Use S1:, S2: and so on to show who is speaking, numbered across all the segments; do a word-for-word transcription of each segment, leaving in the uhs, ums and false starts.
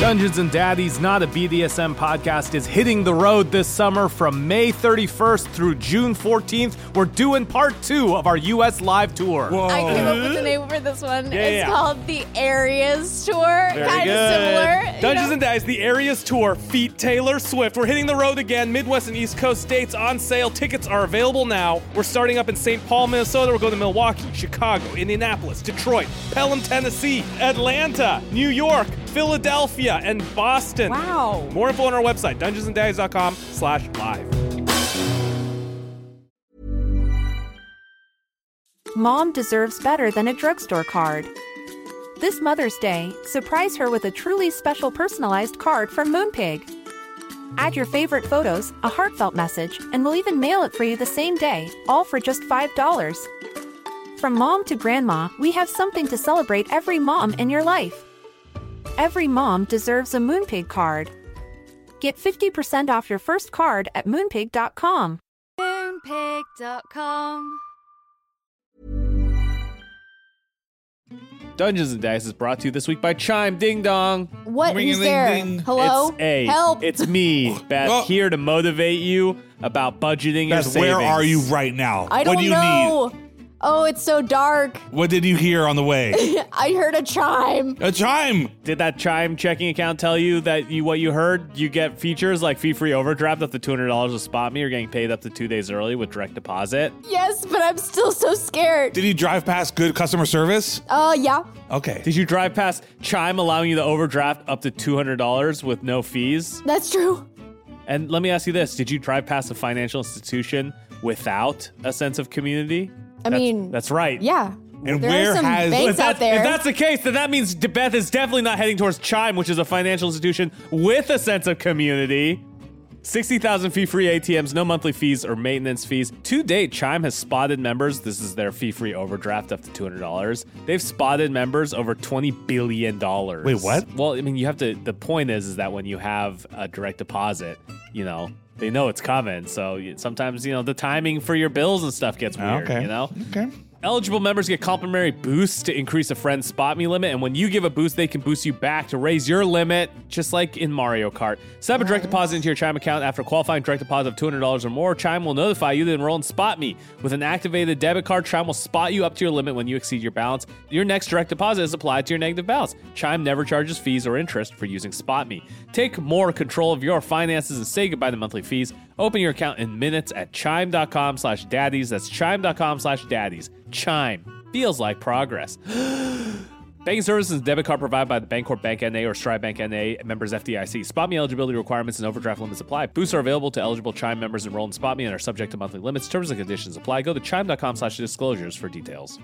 S1: Dungeons and Daddies, not a B D S M podcast, is hitting the road this summer from May thirty-first through June fourteenth. We're doing part two of our U S live tour.
S2: Whoa.
S3: I came up with the name for this one.
S1: Yeah,
S3: it's
S1: yeah.
S3: called the Areas Tour.
S1: Very
S3: Kind of
S1: good.
S3: similar.
S2: Dungeons
S3: you know?
S2: and Daddies, the Areas Tour, feat Taylor Swift. We're hitting the road again. Midwest and East Coast dates on sale. Tickets are available now. We're starting up in Saint Paul, Minnesota. We're going to Milwaukee, Chicago, Indianapolis, Detroit, Pelham, Tennessee, Atlanta, New York, Philadelphia, and Boston.
S3: Wow.
S2: More info on our website, dungeons and daddies dot com slash live.
S4: Mom deserves better than a drugstore card. This Mother's Day, surprise her with a truly special personalized card from Moonpig. Add your favorite photos, a heartfelt message, and we'll even mail it for you the same day, all for just five dollars. From mom to grandma, we have something to celebrate every mom in your life. Every mom deserves a Moonpig card. Get fifty percent off your first card at moonpig dot com.
S3: Moonpig dot com.
S1: Dungeons and Daddies is brought to you this week by Chime Ding Dong.
S3: What?
S5: Ring a
S3: Who's
S5: ding
S3: there?
S5: ding.
S3: Hello?
S1: It's A.
S3: Help.
S1: It's me, Beth,
S5: Oh.
S1: here to motivate you about budgeting your
S5: Beth,
S1: savings.
S5: where are you right now?
S3: I don't
S5: what do you
S3: know.
S5: need?
S3: Oh, it's so dark.
S5: What did you hear on the way?
S3: I heard a chime.
S5: A chime.
S1: Did that Chime checking account tell you that you what you heard? You get features like fee-free overdraft up to two hundred dollars with SpotMe. You're getting paid up to two days early with direct deposit.
S3: Yes, but I'm still so scared.
S5: Did you drive past good customer service?
S3: Uh, yeah.
S5: Okay.
S1: Did you drive past Chime allowing you to overdraft up to two hundred dollars with no fees?
S3: That's true.
S1: And let me ask you this. Did you drive past a financial institution without a sense of community?
S3: I
S1: That's-
S3: mean,
S1: That's right.
S3: Yeah.
S5: And
S3: there
S5: where
S3: are some
S5: has-
S3: banks
S1: If, that-
S3: out there.
S1: if that's the case, then that means Beth is definitely not heading towards Chime, which is a financial institution with a sense of community. sixty thousand fee-free A T Ms, no monthly fees or maintenance fees. To date, Chime has spotted members. This is their fee-free overdraft up to two hundred dollars. They've spotted members over twenty billion dollars.
S5: Wait, what?
S1: Well, I mean, you have to, the point is, is that when you have a direct deposit, you know, they know it's coming. So you- sometimes, you know, the timing for your bills and stuff gets weird,
S5: okay.
S1: you know?
S5: Okay.
S1: Eligible members get complimentary boosts to increase a friend's SpotMe limit, and when you give a boost, they can boost you back to raise your limit, just like in Mario Kart. Set up a direct deposit into your Chime account after qualifying direct deposit of two hundred dollars or more. Chime will notify you to enroll in SpotMe. With an activated debit card, Chime will spot you up to your limit when you exceed your balance. Your next direct deposit is applied to your negative balance. Chime never charges fees or interest for using SpotMe. Take more control of your finances and say goodbye to monthly fees. Open your account in minutes at chime.com slash daddies. That's chime.com slash daddies. Chime. Feels like progress. Banking services and debit card provided by the Bancorp Bank N A or Stride Bank N A, members F D I C. SpotMe eligibility requirements and overdraft limits apply. Boosts are available to eligible Chime members enrolled in SpotMe and are subject to monthly limits. Terms and conditions apply. Go to chime.com slash disclosures for details.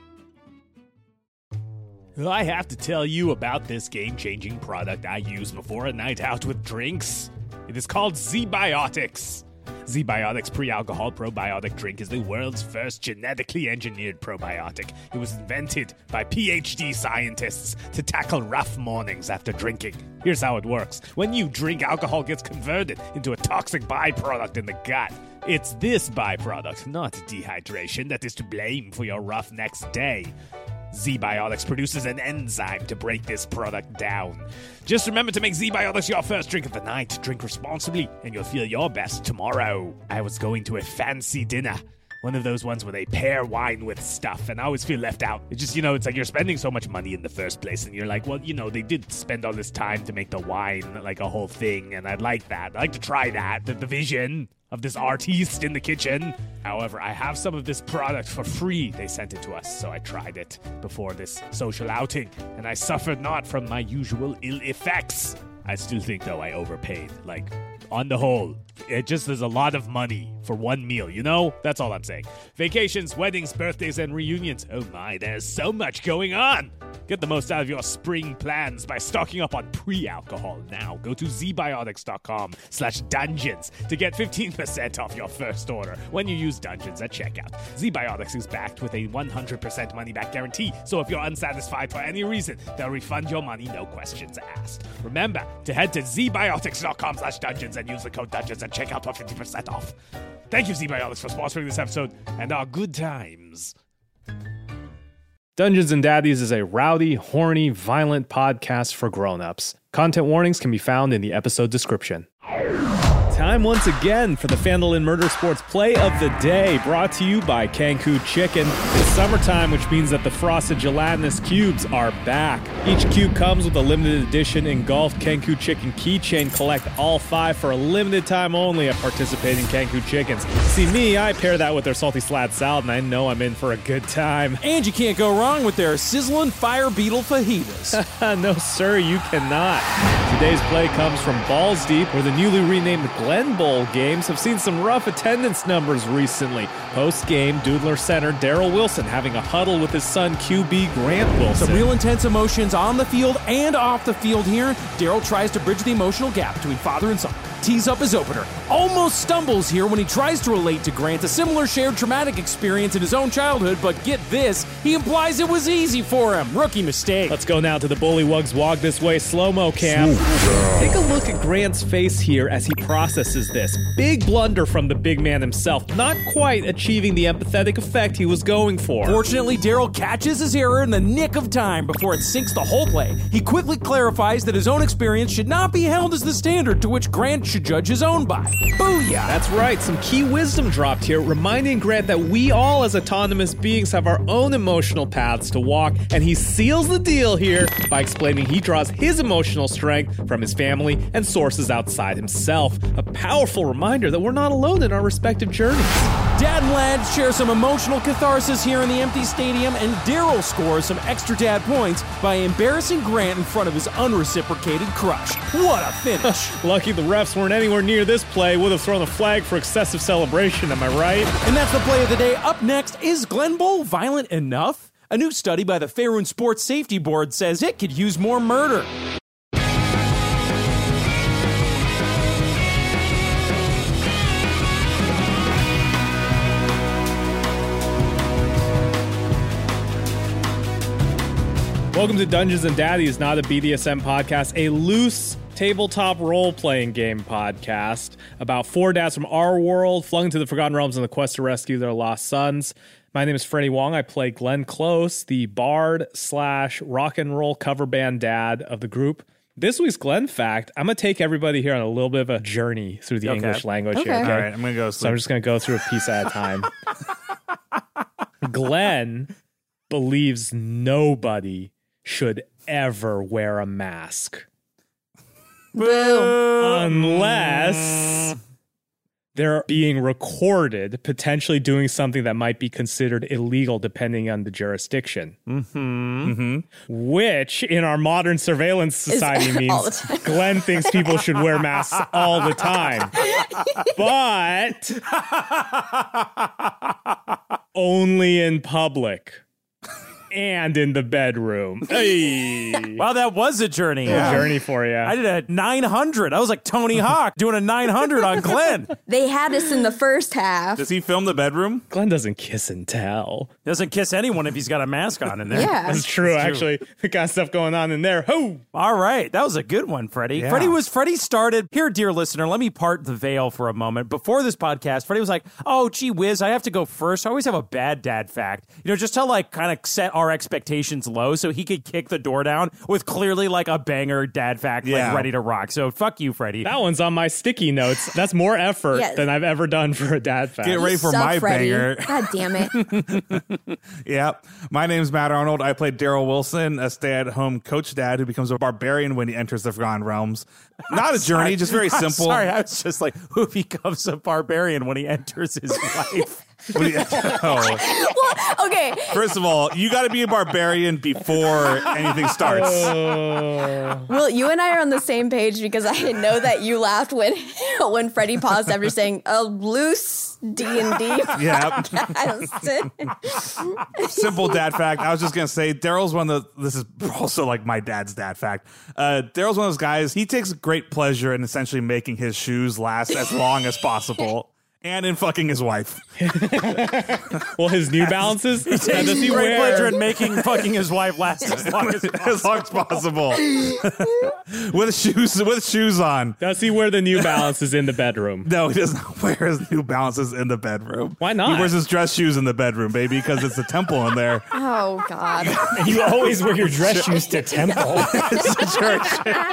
S1: I have to tell you about this game-changing product I use before a night out with drinks. It is called Z-Biotics. Z-Biotics Pre-Alcohol Probiotic Drink is the world's first genetically engineered probiotic. It was invented by P H D scientists to tackle rough mornings after drinking. Here's how it works. When you drink, alcohol gets converted into a toxic byproduct in the gut. It's this byproduct, not dehydration, that is to blame for your rough next day. Z-Biotics produces an enzyme to break this product down. Just remember to make Z-Biotics your first drink of the night. Drink responsibly, and you'll feel your best tomorrow. I was going to a fancy dinner. One of those ones where they pair wine with stuff, and I always feel left out. It's just, you know, it's like you're spending so much money in the first place, and you're like, well, you know, they did spend all this time to make the wine like a whole thing, and I'd like that. I'd like to try that, the, the vision of this artiste in the kitchen. However, I have some of this product for free. They sent it to us, so I tried it before this social outing, and I suffered not from my usual ill effects. I still think, though, I overpaid. Like, on the whole, it just is a lot of money for one meal, you know? That's all I'm saying. Vacations, weddings, birthdays, and reunions. Oh my, there's so much going on. Get the most out of your spring plans by stocking up on pre-alcohol now. Go to zbiotics.com slash dungeons to get fifteen percent off your first order when you use Dungeons at checkout. ZBiotics is backed with a one hundred percent money-back guarantee, so if you're unsatisfied for any reason, they'll refund your money, no questions asked. Remember to head to zbiotics.com slash dungeons and use the code dungeons at checkout for fifty percent off. Thank you, ZBiotics, for sponsoring this episode and our good times.
S2: Dungeons and Daddies is a rowdy, horny, violent podcast for grown-ups. Content warnings can be found in the episode description. Time once again for the Fandolin Murder Sports Play of the Day, brought to you by Kenku Chicken. It's summertime, which means that the frosted gelatinous cubes are back. Each cube comes with a limited edition engulfed Kenku Chicken keychain. Collect all five for a limited time only at participating Kenku Chickens. See me, I pair that with their salty slat salad, and I know I'm in for a good time.
S6: And you can't go wrong with their sizzling fire beetle fajitas.
S2: No, sir, you cannot. Today's play comes from Balls Deep, where the newly renamed Glen Bowl games have seen some rough attendance numbers recently. Post-game, Doodler center Daryl Wilson having a huddle with his son Q B Grant Wilson.
S6: Some real intense emotions on the field and off the field here. Daryl tries to bridge the emotional gap between father and son. Tees up his opener. Almost stumbles here when he tries to relate to Grant a similar shared traumatic experience in his own childhood, but get this, he implies it was easy for him. Rookie mistake.
S2: Let's go now to the Bullywugs Walk This Way slow-mo cam. Take a look at Grant's face here as he processes this. Big blunder from the big man himself, not quite achieving the empathetic effect he was going for.
S6: Fortunately, Daryl catches his error in the nick of time before it sinks the whole play. He quickly clarifies that his own experience should not be held as the standard to which Grant should judge his own by. Booyah!
S2: That's right, some key wisdom dropped here, reminding Grant that we all as autonomous beings have our own emotional paths to walk, and he seals the deal here by explaining he draws his emotional strength from his family and sources outside himself. A powerful reminder that we're not alone in our respective journeys.
S6: Dad and lad share some emotional catharsis here in the empty stadium, and Daryl scores some extra dad points by embarrassing Grant in front of his unreciprocated crush. What a finish!
S2: Lucky the refs weren't anywhere near this play, would have thrown a flag for excessive celebration, am I right?
S6: And that's the play of the day. Up next, is Glen Bowl violent enough? A new study by the Faerun Sports Safety Board says it could use more murder.
S2: Welcome to Dungeons and Daddies, not a B D S M podcast, a loose tabletop role-playing game podcast about four dads from our world flung into the Forgotten Realms in the quest to rescue their lost sons. My name is Freddie Wong. I play Glenn Close, the bard slash rock and roll cover band dad of the group. This week's Glenn fact, I'm going to take everybody here on a little bit of a journey through the
S6: Okay.
S2: English language
S3: Okay.
S2: here. Okay?
S5: All right, I'm going to go.
S2: So I'm just going to go through a piece at a time. Glenn believes nobody should ever wear a mask. Unless they're being recorded, potentially doing something that might be considered illegal depending on the jurisdiction. Mm-hmm. Mm-hmm. Which, in our modern surveillance society,
S3: all the
S2: means
S3: time.
S2: Glenn thinks people should wear masks all the time. But only in public. And in the bedroom. Hey.
S6: Wow, that was a journey.
S2: A journey for you.
S6: I did a nine hundred. I was like Tony Hawk doing a nine hundred on Glenn.
S3: They had us in the first half.
S5: Does he film the bedroom?
S2: Glenn doesn't kiss and tell.
S6: Doesn't kiss anyone if he's got a mask on in there.
S3: Yeah.
S2: That's true, actually. The kind of stuff going on in there. Ho!
S6: All right. That was a good one, Freddie.
S5: Yeah.
S6: Freddie was Freddie started here, dear listener. Let me part the veil for a moment. Before this podcast, Freddie was like, oh, gee whiz, I have to go first. I always have a bad dad fact. You know, just to like kind of set our expectations low so he could kick the door down with clearly like a banger dad fact,
S5: Yeah.
S6: like ready to rock. So fuck you, Freddie.
S2: That one's on my sticky notes. That's more effort
S3: Yes.
S2: than I've ever done for a dad fact.
S5: Get ready
S3: You
S5: for
S3: suck,
S5: my
S3: Freddie.
S5: banger.
S3: God damn it.
S5: Yep. My name's Matt Arnold. I played Daryl Wilson, a stay-at-home coach dad who becomes a barbarian when he enters the Forgotten Realms. Not a journey, just very
S6: I'm
S5: simple.
S6: sorry, I was just like, who becomes a barbarian when he enters his life?
S5: What do you- oh.
S3: Well, okay.
S5: First of all, you got to be a barbarian before anything starts.
S3: Well, you and I are on the same page because I didn't know that you laughed when when Freddie paused after saying a loose D and D.
S5: Yeah. Simple dad fact. I was just going to say, Daryl's one of the, this is also like my dad's dad fact. Uh, Daryl's one of those guys, he takes great pleasure in essentially making his shoes last as long as possible. and in fucking his wife.
S2: Well, his New Balances. Now, does he
S6: Great
S2: wear?
S6: pleasure in making fucking his wife last as long as possible.
S5: As long as possible. with shoes with shoes on.
S2: Does he wear the New Balances in the bedroom?
S5: No, he doesn't wear his New Balances in the bedroom.
S2: Why not?
S5: He wears his dress shoes in the bedroom, baby, because it's a temple in there.
S3: Oh God.
S7: You always wear your dress shoes to temple.
S5: It's a church.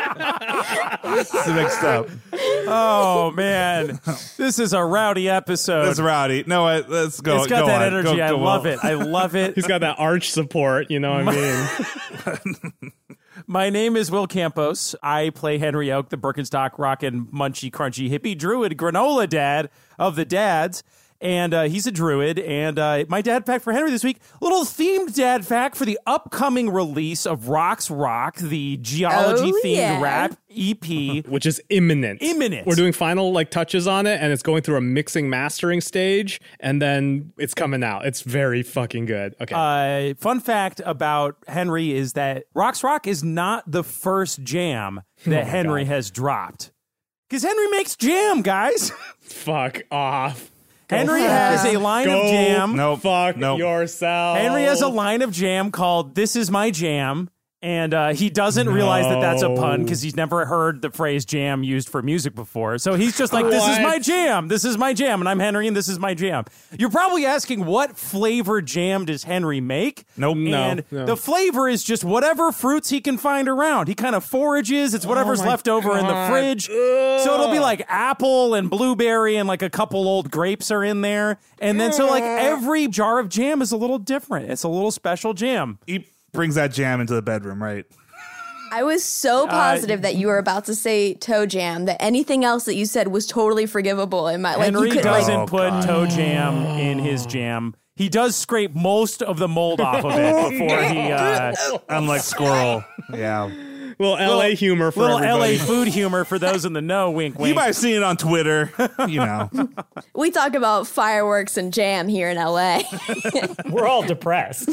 S5: It's mixed up.
S6: Oh, man. This is a rowdy episode.
S5: It's rowdy. No, I, let's go.
S6: It's got
S5: go
S6: that
S5: on.
S6: energy.
S5: Go,
S6: I
S5: go
S6: love
S5: on.
S6: it. I love it.
S2: He's got that arch support. You know what I mean?
S6: My name is Will Campos. I play Henry Oak, the Birkenstock rockin' munchy crunchy hippie druid granola dad of the dads. And uh, he's a druid. And uh, my dad fact for Henry this week, little themed dad fact for the upcoming release of Rocks Rock, the geology-themed
S3: Oh, yeah.
S6: rap E P.
S2: Which is imminent.
S6: Imminent.
S2: We're doing final like touches on it, and it's going through a mixing mastering stage, and then it's coming out. It's very fucking good. Okay.
S6: Uh, fun fact about Henry is that Rocks Rock is not the first jam that
S2: Oh my
S6: Henry
S2: God.
S6: has dropped. Because Henry makes jam, guys.
S2: Fuck off.
S6: Henry
S3: fuck
S6: has a
S3: yourself.
S6: line
S2: Go
S6: of jam.
S5: Nope.
S2: fuck
S5: Nope.
S2: yourself.
S6: Henry has a line of jam called This Is My Jam. And uh, he doesn't realize that that's a pun
S2: No.
S6: because he's never heard the phrase jam used for music before. So he's just like, this is
S2: What?
S6: my jam. This is my jam. And I'm Henry, and this is my jam. You're probably asking, what flavor jam does Henry make?
S5: Nope.
S2: No,
S6: And
S2: no.
S6: the flavor is just whatever fruits he can find around. He kind of forages. It's whatever's
S2: Oh my
S6: left over in the
S2: God.
S6: fridge. So it'll be like apple and blueberry and like a couple old grapes are in there. And then so like every jar of jam is a little different. It's a little special jam.
S5: He brings that jam into the bedroom, right?
S3: I was so positive that you were about to say toe jam that anything else that you said was totally forgivable in my like
S6: Henry
S3: you could
S6: doesn't
S3: like
S5: Oh,
S6: put
S5: God.
S6: toe jam in his jam. He does scrape most of the mold off of it before he uh
S5: Unlike Squirrel. Yeah.
S2: Little L A humor for
S6: little
S2: everybody.
S6: L A food humor for those in the know. Wink,
S5: You
S6: wink.
S5: might have seen it on Twitter. You know.
S3: we talk about fireworks and jam here in L A.
S7: We're all depressed.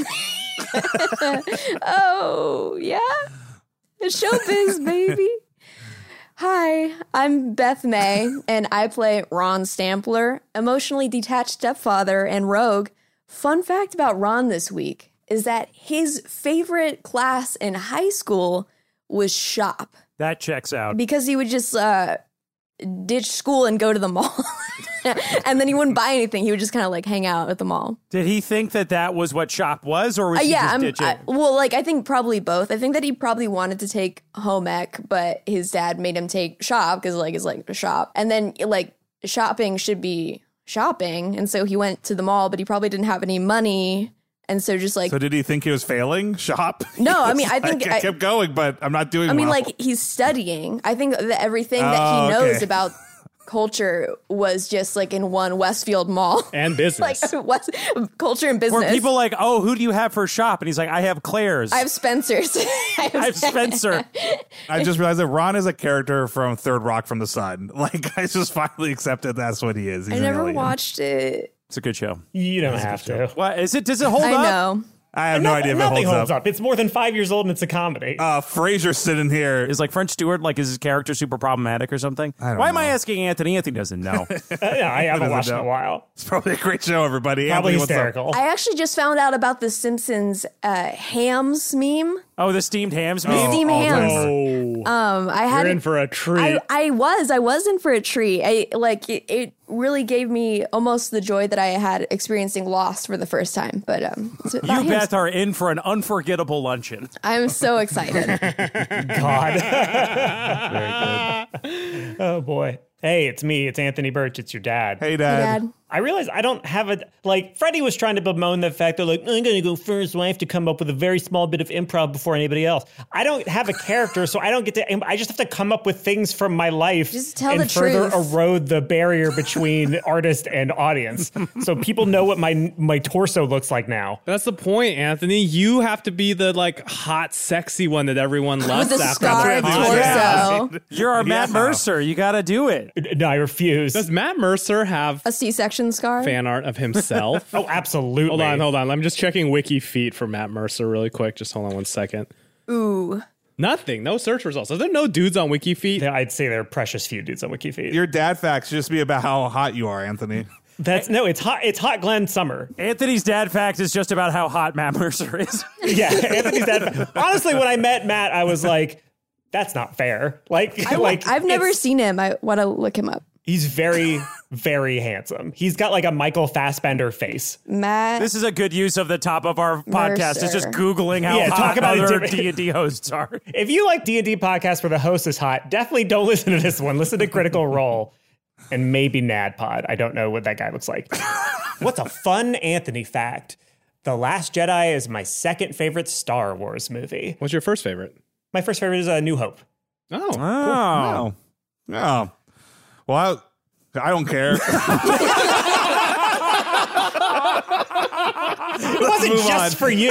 S3: Oh, yeah. It's showbiz, baby. Hi, I'm Beth May, and I play Ron Stampler, emotionally detached stepfather and rogue. Fun fact about Ron this week is that his favorite class in high school was shop
S6: That checks out.
S3: because he would just uh, ditch school and go to the mall. And then he wouldn't buy anything. He would just kind of like hang out at the mall.
S6: Did he think that that was what shop was, or was
S3: Uh,
S6: he
S3: yeah,
S6: just
S3: I'm,
S6: ditching?
S3: I, well, like I think probably both. I think that he probably wanted to take home ec, but his dad made him take shop because like it's like a shop, and then like shopping should be shopping, and so he went to the mall, but he probably didn't have any money, and so just like
S5: So did he think he was failing shop?
S3: No, I
S5: He
S3: mean,
S5: was
S3: I think
S5: like, I
S3: I-
S5: kept going, but I'm not doing
S3: I mean,
S5: well.
S3: like he's studying. I think that everything that
S5: Oh,
S3: he knows
S5: okay.
S3: about culture was just like in one Westfield mall.
S2: And
S3: like
S2: business.
S3: West, culture and business.
S6: Were people like, oh, who do you have for shop? And he's like, I have Claire's.
S3: I have Spencer's. I
S6: I have Spencer.
S5: I just realized that Ron is a character from Third Rock from the Sun. Like, I just finally accepted that's what he is. He's
S3: I
S5: an
S3: never
S5: alien.
S3: watched it.
S6: It's a good show.
S7: You don't have to.
S6: What is it? Does it hold
S3: I
S6: up?
S3: know.
S5: I have no idea if it
S7: Nothing
S5: holds,
S7: holds
S5: up.
S7: up. It's more than five years old and it's a comedy.
S5: Uh, Frasier's sitting here.
S6: Is like French Stewart, like is his character super problematic or something?
S5: I don't
S6: Why am I
S5: know.
S6: asking Anthony? Anthony doesn't know.
S7: Uh, yeah, I haven't
S5: doesn't
S7: watched it in a
S5: know.
S7: while.
S5: It's probably a great show, everybody.
S7: Probably
S5: Anthony, what's up?
S7: hysterical.
S3: I actually just found out about the Simpsons uh, hams meme.
S6: Oh, the steamed hams.
S3: The
S6: meme?
S3: steamed
S5: all
S3: hams.
S2: Oh,
S3: Um, I had
S2: you're in for a treat.
S3: I, I was I was in for a treat. I like it, it really gave me almost the joy that I had experiencing Lost for the first time. But um, it's about
S6: You,
S3: hams.
S6: Beth, are in for an unforgettable luncheon.
S3: I'm so excited.
S7: God. Oh, boy. Hey, it's me. It's Anthony Birch. It's your dad.
S5: Hey, Dad.
S3: Dad.
S7: I realize I don't have a, like, Freddie was trying to bemoan the fact that, like, I'm going to go first, so I have to come up with a very small bit of improv before anybody else. I don't have a character, so I don't get to, I just have to come up with things from my life
S3: Just tell
S7: and
S3: the
S7: further
S3: truth.
S7: erode the barrier between artist and audience. So people know what my my torso looks like now.
S2: That's the point, Anthony. You have to be the like hot, sexy one that everyone loves
S3: With the
S2: after
S3: scarred
S2: the
S3: torso.
S6: You're our Matt
S5: Yeah.
S6: Mercer. You got to do it.
S7: No, I refuse.
S2: Does Matt Mercer have
S3: A C-section scar.
S2: fan art of himself?
S7: Oh, absolutely.
S2: Hold on, hold on. I'm just checking Wiki feet for Matt Mercer really quick. Just hold on one second.
S3: Ooh.
S2: Nothing. No search results. Are there no dudes on WikiFeet?
S7: Yeah, I'd say there are precious few dudes on WikiFeed.
S5: Your dad facts should just be about how hot you are, Anthony.
S7: That's no, it's hot. It's hot Glenn Summer.
S6: Anthony's dad fact is just about how hot Matt Mercer is.
S7: Yeah, Anthony's dad. Honestly, when I met Matt, I was like, "That's not fair." Like,
S3: I,
S7: like
S3: I've never
S7: it's-
S3: seen him. I want to look him up.
S7: He's very, very handsome. He's got like a Michael Fassbender face.
S3: Matt.
S6: This is a good use of the top of our podcast. Is just
S3: Mercer.
S6: Googling how
S7: Yeah,
S6: hot
S7: talk about a
S6: other
S7: different-
S6: D and D hosts are.
S7: If you like D and D podcasts where the host is hot, definitely don't listen to this one. Listen to Critical Role and maybe NADPod. I don't know what that guy looks like. What's a fun Anthony fact? The Last Jedi is my second favorite Star Wars movie.
S2: What's your first favorite?
S7: My first favorite is uh, New Hope.
S2: Oh.
S5: Oh. Oh. Well, I, I don't care.
S7: It wasn't
S5: move
S7: just
S5: on.
S7: for you.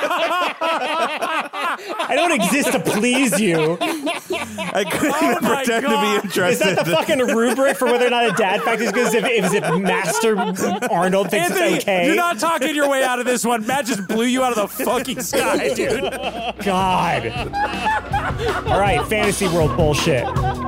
S7: I don't exist to please you.
S5: I couldn't
S6: Oh
S5: even
S6: my
S5: pretend
S6: God.
S5: to be
S7: Is
S5: interested.
S7: that the fucking rubric for whether or not a dad fact is good? Is if, is if Master Arnold thinks
S6: Anthony,
S7: it's okay?
S6: you're not talking your way out of this one. Matt just blew you out of the fucking sky, dude.
S7: God. All right, fantasy world bullshit.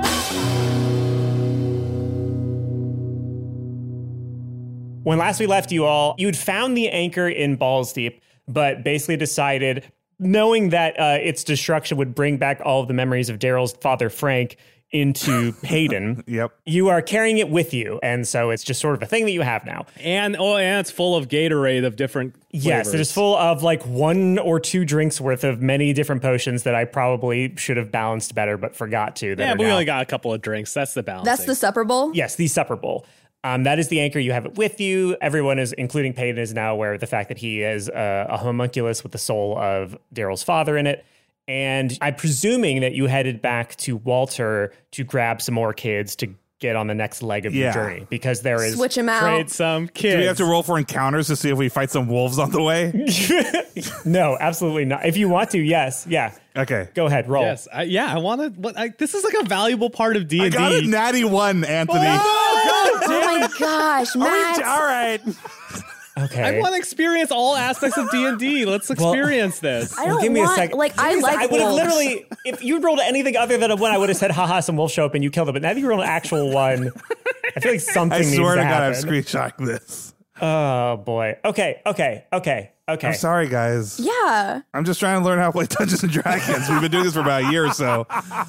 S7: When last we left you all, you'd found the anchor in Balls Deep, but basically decided, knowing that uh, its destruction would bring back all of the memories of Daryl's father, Frank, into Hayden.
S5: Yep.
S7: You are carrying it with you, and so it's just sort of a thing that you have now.
S2: And oh, and it's full of Gatorade of different flavors.
S7: Yes, it is full of like one or two drinks worth of many different potions that I probably should have balanced better, but forgot to. That
S2: Yeah,
S7: are
S2: but we
S7: now-
S2: only got a couple of drinks. That's the balance.
S3: That's the supper bowl.
S7: Yes, the supper bowl. Um, that is the anchor. You have it with you. Everyone is, including Peyton, is now aware of the fact that he is uh, a homunculus with the soul of Daryl's father in it. And I'm presuming that you headed back to Walter to grab some more kids to get on the next leg of
S5: Yeah.
S7: your journey, because there is
S3: Switch him out.
S2: Trade some kids.
S5: Do we have to roll for encounters to see if we fight some wolves on the way?
S7: no, absolutely not. If you want to, yes, yeah,
S5: Okay.
S7: go ahead, roll.
S2: Yes, I, yeah. I want to. What? I, this is like a valuable part of D
S5: I
S2: and
S5: got a
S2: D.
S5: natty one, Anthony.
S3: Oh my gosh, Matt.
S6: All right.
S7: Okay.
S2: I want to experience all aspects of D and D. Let's experience this.
S3: I don't
S7: Give me a
S3: want,
S7: second.
S3: like, I
S7: Give me a
S3: like
S7: sec- I would have
S3: wolves.
S7: literally, if you rolled anything other than a one, I would have said, haha, some wolves show up and you killed them. But now that you rolled an actual one, I feel like something
S5: I
S7: needs
S5: swear
S7: to
S5: to God,
S7: happen.
S5: I'm screenshotting this.
S7: Oh, boy. Okay, okay, okay, okay.
S5: I'm sorry, guys.
S3: Yeah.
S5: I'm just trying to learn how to play Dungeons and Dragons. We've been doing this for about a year or so.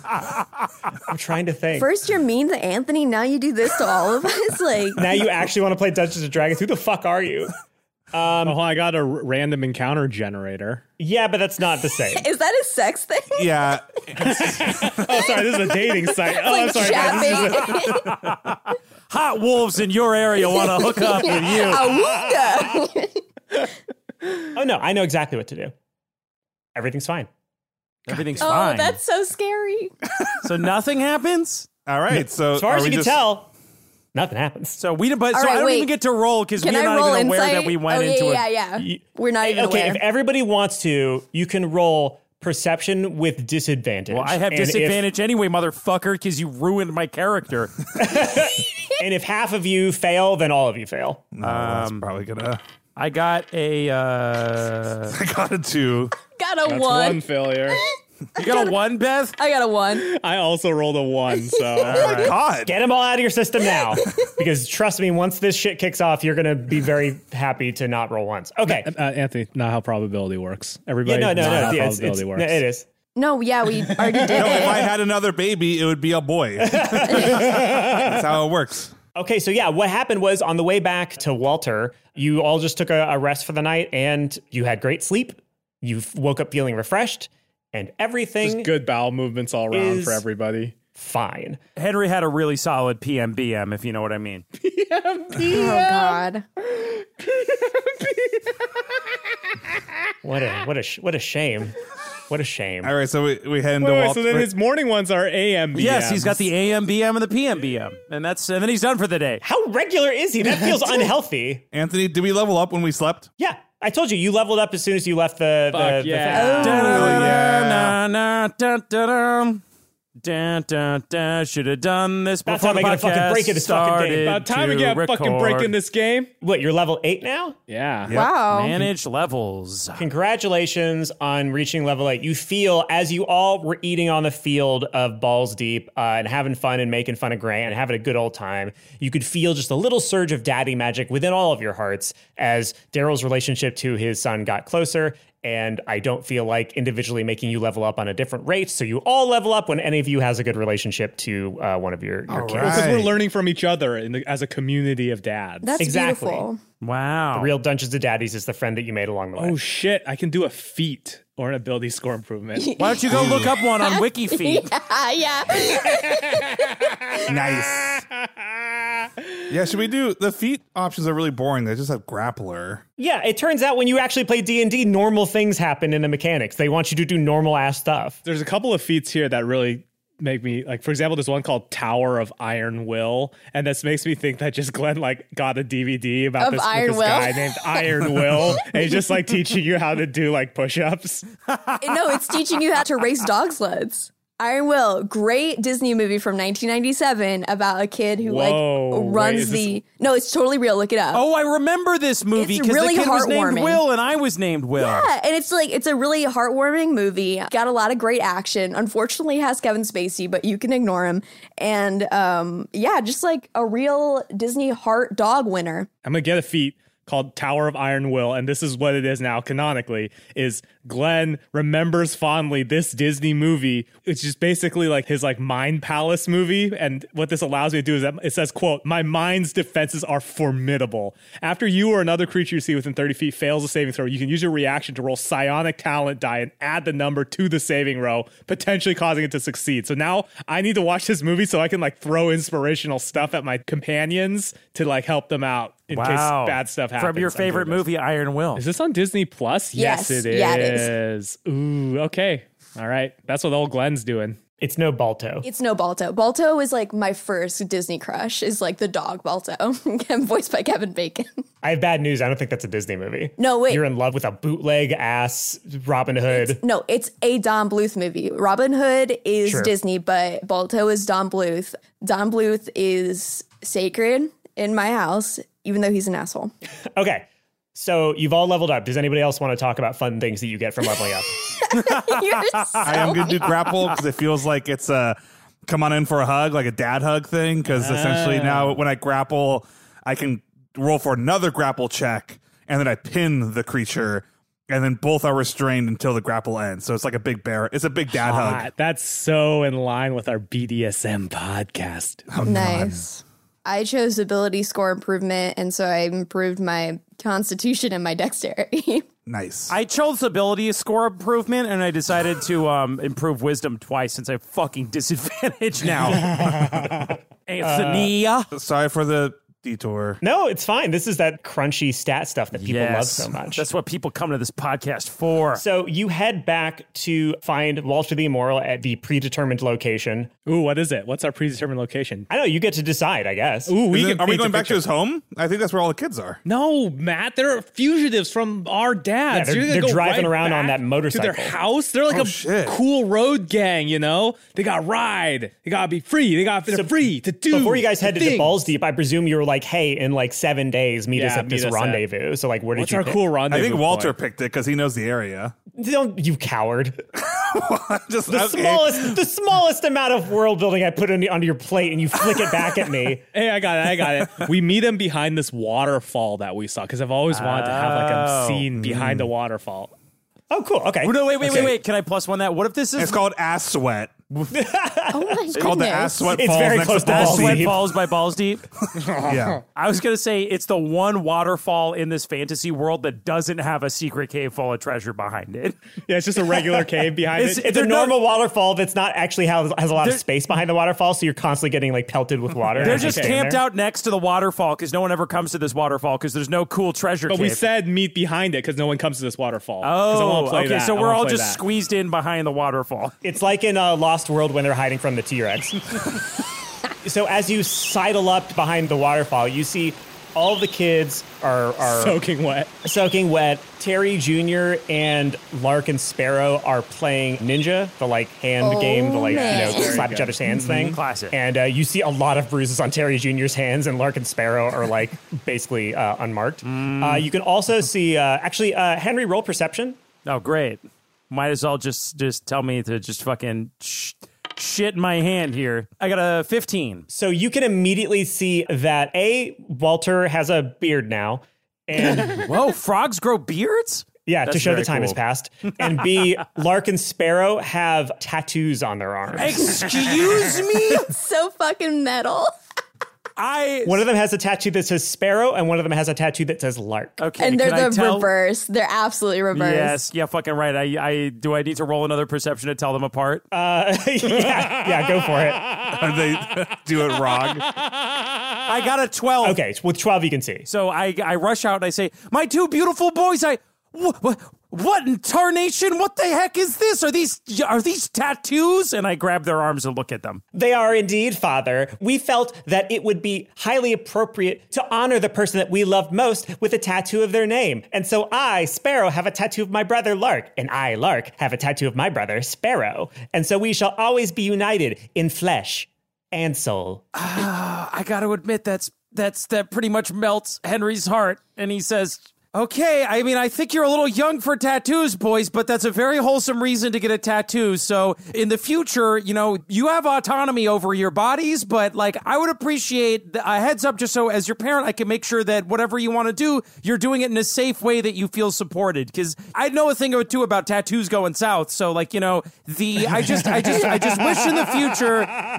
S7: I'm trying to think.
S3: First you're mean to Anthony, now you do this to all of us. Like,
S7: now you actually want to play Dungeons and Dragons. Who the fuck are you?
S2: oh, I got a r- random encounter generator.
S7: Yeah, but that's not the same.
S3: is that a sex thing?
S5: Yeah.
S2: Oh, sorry. This is a dating site. Oh, I'm
S3: Like
S2: sorry. guys. This is a-
S3: chapping.
S6: Hot wolves in your area want to hook up with you.
S3: Awooga.
S7: Oh, no, I know exactly what to do. Everything's fine.
S6: Everything's
S3: Oh,
S6: fine.
S3: that's so scary.
S6: So nothing happens.
S5: All right. So
S7: As far
S5: are
S7: as
S5: we
S7: you can
S5: just,
S7: tell, nothing happens.
S6: So we, but
S3: All
S6: so
S3: right,
S6: I don't
S3: wait.
S6: even get to roll because
S3: Can
S6: we're
S3: I
S6: not
S3: roll
S6: even aware
S3: insight?
S6: that we went
S3: oh, yeah,
S6: into
S3: yeah,
S6: it.
S3: yeah,
S7: You-
S3: We're not even
S7: Okay,
S3: aware.
S7: if everybody wants to, you can roll perception with disadvantage.
S6: Well, I have
S7: And if-
S6: disadvantage anyway, motherfucker, because you ruined my character.
S7: And if half of you fail, then all of you fail.
S5: No, that's probably gonna.
S6: I got a. Uh,
S5: I got a two.
S3: got a
S2: That's
S3: one.
S2: one failure.
S6: you got a one, Beth?
S3: I got a one.
S2: I also rolled a one. So
S5: Oh my God.
S7: Get them all out of your system now. Because trust me, once this shit kicks off, you're going to be very happy to not roll once. Okay.
S2: uh, Anthony, not how probability works.
S7: Yeah,
S2: Everybody,
S7: no, no,
S2: not
S7: no.
S2: how
S7: yeah, It's,
S2: probability
S7: it's,
S2: works.
S7: no, it is.
S3: No, yeah, we already did
S5: No, if I
S3: it.
S5: had another baby, it would be a boy. That's how it works.
S7: Okay, so yeah, what happened was on the way back to Walter, you all just took a, a rest for the night and you had great sleep. You f- woke up feeling refreshed and everything
S2: Just good bowel movements all around
S7: is-
S2: for everybody.
S7: fine.
S6: Henry had a really solid P M B M, if you know what I mean.
S3: Oh, God.
S7: What a what a sh- what a shame. What a shame.
S5: All right, so we, we head into
S2: Wait, wait,
S5: Walt-
S2: so then his morning ones are A M B Ms.
S6: Yes, he's got the A M B M and the P M B M, and that's and then he's done for the day.
S7: How regular is he? That feels unhealthy.
S5: Anthony, did we level up when we slept?
S7: Yeah, I told you, you leveled up as soon as you left the, the,
S2: Fuck
S7: the
S2: yeah.
S7: thing.
S6: Da-da-da-da-da-da-da-da. Dun, dun, dun. Should have done this before
S7: That's how
S6: the
S7: they get a fucking
S6: podcast
S7: break in this fucking game.
S6: started
S2: About time we
S6: to
S2: get a fucking break
S6: record.
S2: in this game.
S7: What, you're level eight now?
S2: Yeah.
S3: Wow.
S6: Manage levels.
S7: Congratulations on reaching level eight. You feel, as you all were eating on the field of Balls Deep uh, and having fun and making fun of Grant and having a good old time, you could feel just a little surge of daddy magic within all of your hearts as Daryl's relationship to his son got closer. And I don't feel like individually making you level up on a different rate. So you all level up when any of you has a good relationship to uh, one of your, your kids.
S5: right.
S2: Because we're learning from each other in the, as a community of dads.
S3: That's
S7: Exactly.
S3: beautiful.
S6: Wow.
S7: Real Dungeons and Daddies is the friend that you made along the way.
S2: Oh shit! I can do a feat or an ability score improvement.
S6: Why don't you go look up one on WikiFeed?
S3: Ah, yeah.
S5: Nice. Yeah, should we do the feat options are really boring. They just have grappler.
S7: Yeah, it turns out when you actually play D and D, normal things happen in the mechanics. They want you to do normal ass stuff.
S2: There's a couple of feats here that really make me like. For example, there's one called Tower of Iron Will, and this makes me think that just Glenn like got a D V D about
S3: Of
S2: this, with
S3: Iron
S2: this
S3: Will?
S2: guy named Iron Will, and he's just like teaching you how to do like push-ups.
S3: No, it's teaching you how to race dog sleds. Iron Will, great Disney movie from nineteen ninety-seven about a kid who
S2: Whoa,
S3: like runs
S2: wait, is
S3: the.
S2: this-
S3: No, it's totally real. Look it up.
S6: Oh, I remember this movie
S3: It's
S6: because
S3: really
S6: the kid was named
S3: heartwarming.
S6: Will and I was named Will.
S3: Yeah, and it's like it's a really heartwarming movie. Got a lot of great action. Unfortunately, it has Kevin Spacey, but you can ignore him. And um, yeah, just like a real Disney heart dog winner.
S2: I'm gonna get a feat called Tower of Iron Will, and this is what it is now canonically, is Glenn remembers fondly this Disney movie, which is basically like his like mind palace movie. And what this allows me to do is that it says, quote, "My mind's defenses are formidable. After you or another creature you see within thirty feet fails a saving throw, you can use your reaction to roll psionic talent die and add the number to the saving row, potentially causing it to succeed." So now I need to watch this movie so I can like throw inspirational stuff at my companions to like help them out in
S6: Wow.
S2: case bad stuff happens.
S6: From your
S2: I'm doing
S6: favorite
S2: this.
S6: movie, Iron Will.
S2: Is this on Disney Plus?
S3: Yes.
S2: Yes, it is.
S3: Yeah, it is.
S2: Ooh, okay. All right. That's what old Glenn's doing.
S7: It's no Balto.
S3: It's no Balto. Balto is like my first Disney crush. Is like the dog Balto, voiced by Kevin Bacon.
S7: I have bad news. I don't think that's a Disney movie.
S3: No, wait.
S7: You're in love with a bootleg ass Robin Hood.
S3: No, it's a Don Bluth movie. Robin Hood is
S7: Sure.
S3: Disney, but Balto is Don Bluth. Don Bluth is sacred in my house, even though he's an asshole.
S7: Okay. So you've all leveled up. Does anybody else want to talk about fun things that you get from leveling up?
S3: You're so
S5: I am going to do grapple because it feels like it's a come on in for a hug, like a dad hug thing. Because essentially now when I grapple, I can roll for another grapple check, and then I pin the creature, and then both are restrained until the grapple ends. So it's like a big bear. It's a big dad hug.
S2: Ah, that's so in line with our B D S M podcast.
S3: nice. I chose ability score improvement, and so I improved my constitution and my dexterity.
S5: Nice.
S6: I chose ability score improvement, and I decided to um, improve wisdom twice since I have fucking disadvantage now. Anthony.
S5: Sorry for the detour.
S7: No, it's fine. This is that crunchy stat stuff that people love so much.
S6: That's what people come to this podcast for.
S7: So you head back to find Walter the Immoral at the predetermined location.
S2: Ooh, what is it? What's our predetermined location?
S7: I know, you get to decide, I guess.
S2: Ooh, we
S5: Is it-
S2: can
S5: are we
S2: paint
S5: going
S2: a
S5: back to
S2: picture.
S5: his home? I think that's where all the kids are.
S2: No, Matt, they're fugitives from our dads.
S7: Yeah, they're-
S2: You're gonna
S7: they're
S2: go
S7: driving
S2: right
S7: around on
S2: back
S7: that motorcycle.
S2: to their house. They're like
S5: Oh,
S2: a
S5: shit.
S2: cool road gang, you know. They got ride. They gotta be free. They got they're
S7: So
S2: free to do.
S7: Before you guys headed to
S2: things.
S7: Balls Deep, I presume you were like, hey, in like seven days, meet us
S2: Yeah,
S7: at this
S2: meet us at-
S7: rendezvous. So like, where did
S2: What's
S7: you
S2: our
S7: pick?
S2: cool rendezvous?
S5: I think Walter
S2: point?
S5: picked it because he knows the area.
S7: Don't, you coward.
S5: Just
S7: The
S5: okay.
S7: smallest, the smallest amount of world building I put on, onto your plate, and you flick it back at me.
S2: Hey, I got it. I got it. We meet him behind this waterfall that we saw because I've always wanted to have like a
S6: Oh.
S2: scene behind a waterfall.
S7: Oh, cool. Okay.
S6: Oh, no, wait, wait,
S7: Okay.
S6: wait, wait. Can I plus one that? What if this is
S5: It's called ass sweat.
S3: Oh my
S5: It's called the ass sweat
S7: It's
S5: falls
S7: very
S5: next
S7: close
S5: to
S7: to
S5: balls
S7: Balls
S6: Sweat
S7: Deep.
S6: Falls by Balls Deep?
S5: Yeah.
S6: I was going to say it's the one waterfall in this fantasy world that doesn't have a secret cave full of treasure behind it.
S2: Yeah, it's just a regular cave behind
S6: It's-
S2: it.
S7: It's a
S6: They're not-
S7: normal waterfall that's not actually has, has a lot of
S6: They're-
S7: space behind the waterfall, so you're constantly getting like pelted with water.
S6: They're
S7: as you
S6: just
S7: stand
S6: camped
S7: there.
S6: out next to the waterfall because no one ever comes to this waterfall because there's no cool treasure
S2: But
S6: cave.
S2: we said meet behind it because no one comes to this waterfall. 'Cause I wanna
S6: Oh,
S2: play
S6: okay.
S2: that.
S6: So
S2: I
S6: we're
S2: wanna
S6: all
S2: play
S6: just
S2: that.
S6: squeezed in behind the waterfall.
S7: It's like in a Lost World when they're hiding from the T-Rex. So as you sidle up behind the waterfall, you see all the kids are, are
S1: Soaking wet.
S7: soaking wet. Terry Junior and Lark and Sparrow are playing Ninja, the like hand
S3: Oh,
S7: game, the like
S3: man.
S7: you know slap each other's hands thing.
S6: Classic.
S7: And uh, you see a lot of bruises on Terry Junior's hands, and Lark and Sparrow are like basically uh, unmarked. Uh, you can also see uh, actually uh, Henry, roll perception.
S6: Oh, great. Might as well just just tell me to just fucking sh- shit in my hand here. I got a fifteen.
S7: So you can immediately see that A, Walter has a beard now, and
S6: Whoa, frogs grow beards?
S7: yeah, to
S6: That's
S7: show the
S6: very
S7: time has
S6: cool.
S7: passed. And B, Lark and Sparrow have tattoos on their arms.
S6: Excuse me?
S3: So fucking metal.
S6: I
S7: One of them has a tattoo that says Sparrow, and one of them has a tattoo that says Lark.
S6: okay.
S3: And they're
S6: can I
S3: the
S6: tell-
S3: reverse. They're absolutely reverse.
S6: Yes, yeah, fucking right. I, I do. I need to roll another perception to tell them apart.
S7: Uh, yeah, yeah, go for it.
S5: Or they do it wrong.
S6: I got a twelve.
S7: Okay, with twelve you can see.
S6: So I I rush out and I say, "My two beautiful boys." I what what in tarnation? What the heck is this? Are these are these tattoos? And I grab their arms and look at them.
S7: They are indeed, Father. We felt that it would be highly appropriate to honor the person that we loved most with a tattoo of their name. And so I, Sparrow, have a tattoo of my brother, Lark. And I, Lark, have a tattoo of my brother, Sparrow. And so we shall always be united in flesh and soul.
S6: I got to admit that's that's that pretty much melts Henry's heart. And he says, "Okay, I mean, I think you're a little young for tattoos, boys, but that's a very wholesome reason to get a tattoo. So in the future, you know, you have autonomy over your bodies, but like, I would appreciate a heads up just so as your parent, I can make sure that whatever you want to do, you're doing it in a safe way that you feel supported. Because I know a thing or two about tattoos going south. So like, you know, the, I just, I just, I just wish in the future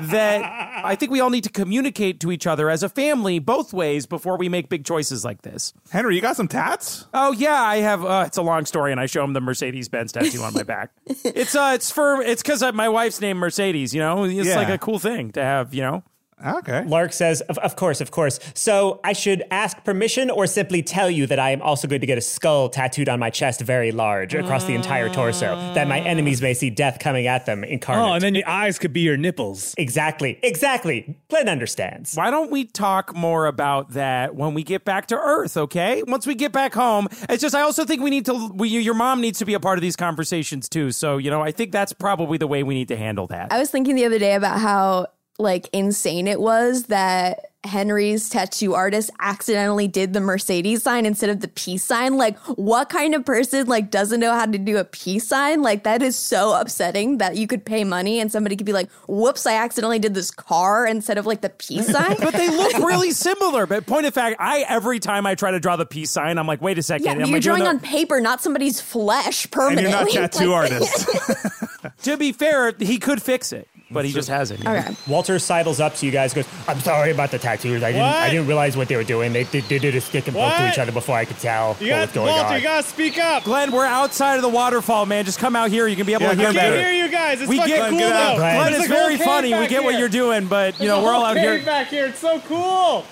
S6: that I think we all need to communicate to each other as a family both ways before we make big choices like this."
S5: Henry, you got some tats?
S6: Oh yeah, I have. Uh, it's a long story, and I show him the Mercedes-Benz tattoo on my back. It's uh, it's for it's because my wife's name Mercedes. You know, it's
S5: Yeah.
S6: like a cool thing to have. You know.
S5: Okay.
S7: Lark says, of, of course, of course. So I should ask permission or simply tell you that I am also going to get a skull tattooed on my chest very large across the entire torso, that my enemies may see death coming at them incarnate.
S1: Oh, and then your eyes could be your nipples.
S7: Exactly, exactly. Glenn understands.
S6: Why don't we talk more about that when we get back to Earth? Okay, once we get back home. It's just I also think we need to. We, your mom needs to be a part of these conversations too. So you know, I think that's probably the way we need to handle that.
S3: I was thinking the other day about how like insane it was that Henry's tattoo artist accidentally did the Mercedes sign instead of the peace sign. Like, what kind of person like doesn't know how to do a peace sign? Like, that is so upsetting that you could pay money and somebody could be like, whoops, I accidentally did this car instead of like the peace sign.
S6: But they look really similar. But point of fact, I every time I try to draw the peace sign, I'm like, wait a second.
S3: Yeah,
S6: am
S3: but
S6: I
S3: you're
S6: doing
S3: drawing
S6: the-
S3: on paper, not somebody's flesh
S5: And
S3: permanently.
S5: you're not tattoo
S3: Like-
S5: artists.
S6: To be fair, he could fix it, but he just hasn't.
S3: Okay.
S7: Walter sidles up to you guys and goes, I'm sorry about the tattoos. I didn't
S1: What?
S7: I didn't realize what they were doing. They, they, they did a stick and poke to
S1: What?
S7: each other before I could tell
S1: You
S7: what
S1: got
S7: was going
S1: Walter,
S7: on.
S1: you gotta speak up.
S6: Glenn, we're outside of the waterfall, man. Just come out here. You can be able
S5: Yeah,
S6: to hear
S5: come
S1: I can't
S6: better.
S1: hear you guys. It's
S6: We
S1: fucking
S6: get-
S1: cool
S5: get out,
S1: though.
S7: Glenn.
S6: Glenn,
S1: There's
S6: it's
S1: a whole
S6: very
S1: cave
S6: funny. We
S1: back
S6: get what
S1: here.
S6: you're doing, but you know
S1: There's a
S6: we're all
S1: whole
S6: out
S1: cave
S6: here.
S1: back here. It's so cool.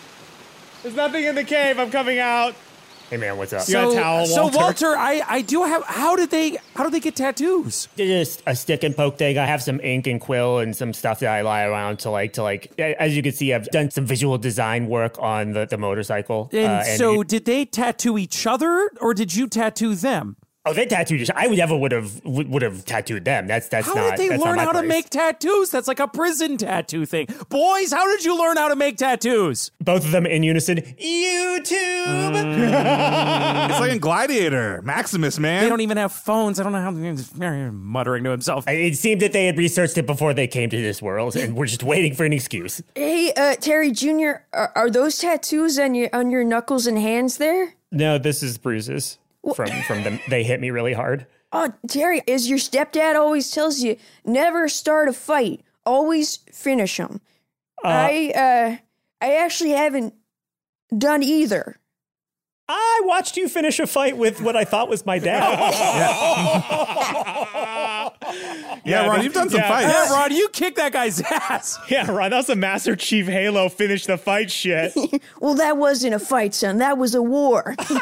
S1: There's nothing in the cave. I'm coming out.
S7: Hey man, what's up?
S1: You got a towel,
S6: so
S1: Walter?
S6: Walter, I, I do have. How did they? How did they get tattoos?
S7: Just a stick and poke thing. I have some ink and quill and some stuff that I lie around to like to like. As you can see, I've done some visual design work on the, the motorcycle.
S6: And,
S7: Uh,
S6: so,
S7: it-
S6: did they tattoo each other, or did you tattoo them?
S7: oh, they tattooed. each- I never would have would would have tattooed them. That's that's
S6: How
S7: not.
S6: did they
S7: that's
S6: learn
S7: not my
S6: how to
S7: place.
S6: make tattoos? That's like a prison tattoo thing. Boys, how did you learn how to make tattoos?
S7: both of them in unison? YouTube.
S5: It's like in Gladiator. Maximus, man.
S6: They don't even have phones. I don't know how. Muttering to himself.
S7: It seemed that they had researched it before they came to this world, and we're just waiting for an excuse.
S3: Hey, uh, Terry Junior, are, are those tattoos on your on your knuckles and hands there?
S7: No, this is bruises from from them. They hit me really hard.
S3: Oh, Terry, as your stepdad always tells you, never start a fight. Always finish them. I, uh, I actually haven't done either.
S7: I watched you finish a fight with what I thought was my dad.
S5: yeah, yeah, Ron, you've done some
S1: yeah,
S5: fights.
S6: Yeah, Ron, you kicked that guy's ass.
S1: Yeah, Ron, that was a Master Chief Halo finish the fight shit.
S3: Well, that wasn't a fight, son. That was a war.
S7: That's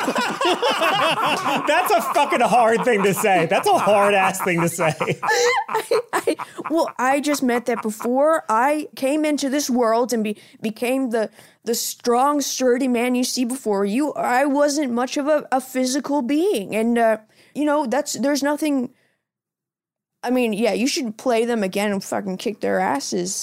S7: a fucking hard thing to say. That's a hard ass thing to say.
S3: I, I, well, I just meant that before I came into this world and be, became the the strong, sturdy man you see before you, I wasn't much of a, a physical being. And, uh, you know, that's there's nothing... I mean, yeah, you should play them again and fucking kick their asses.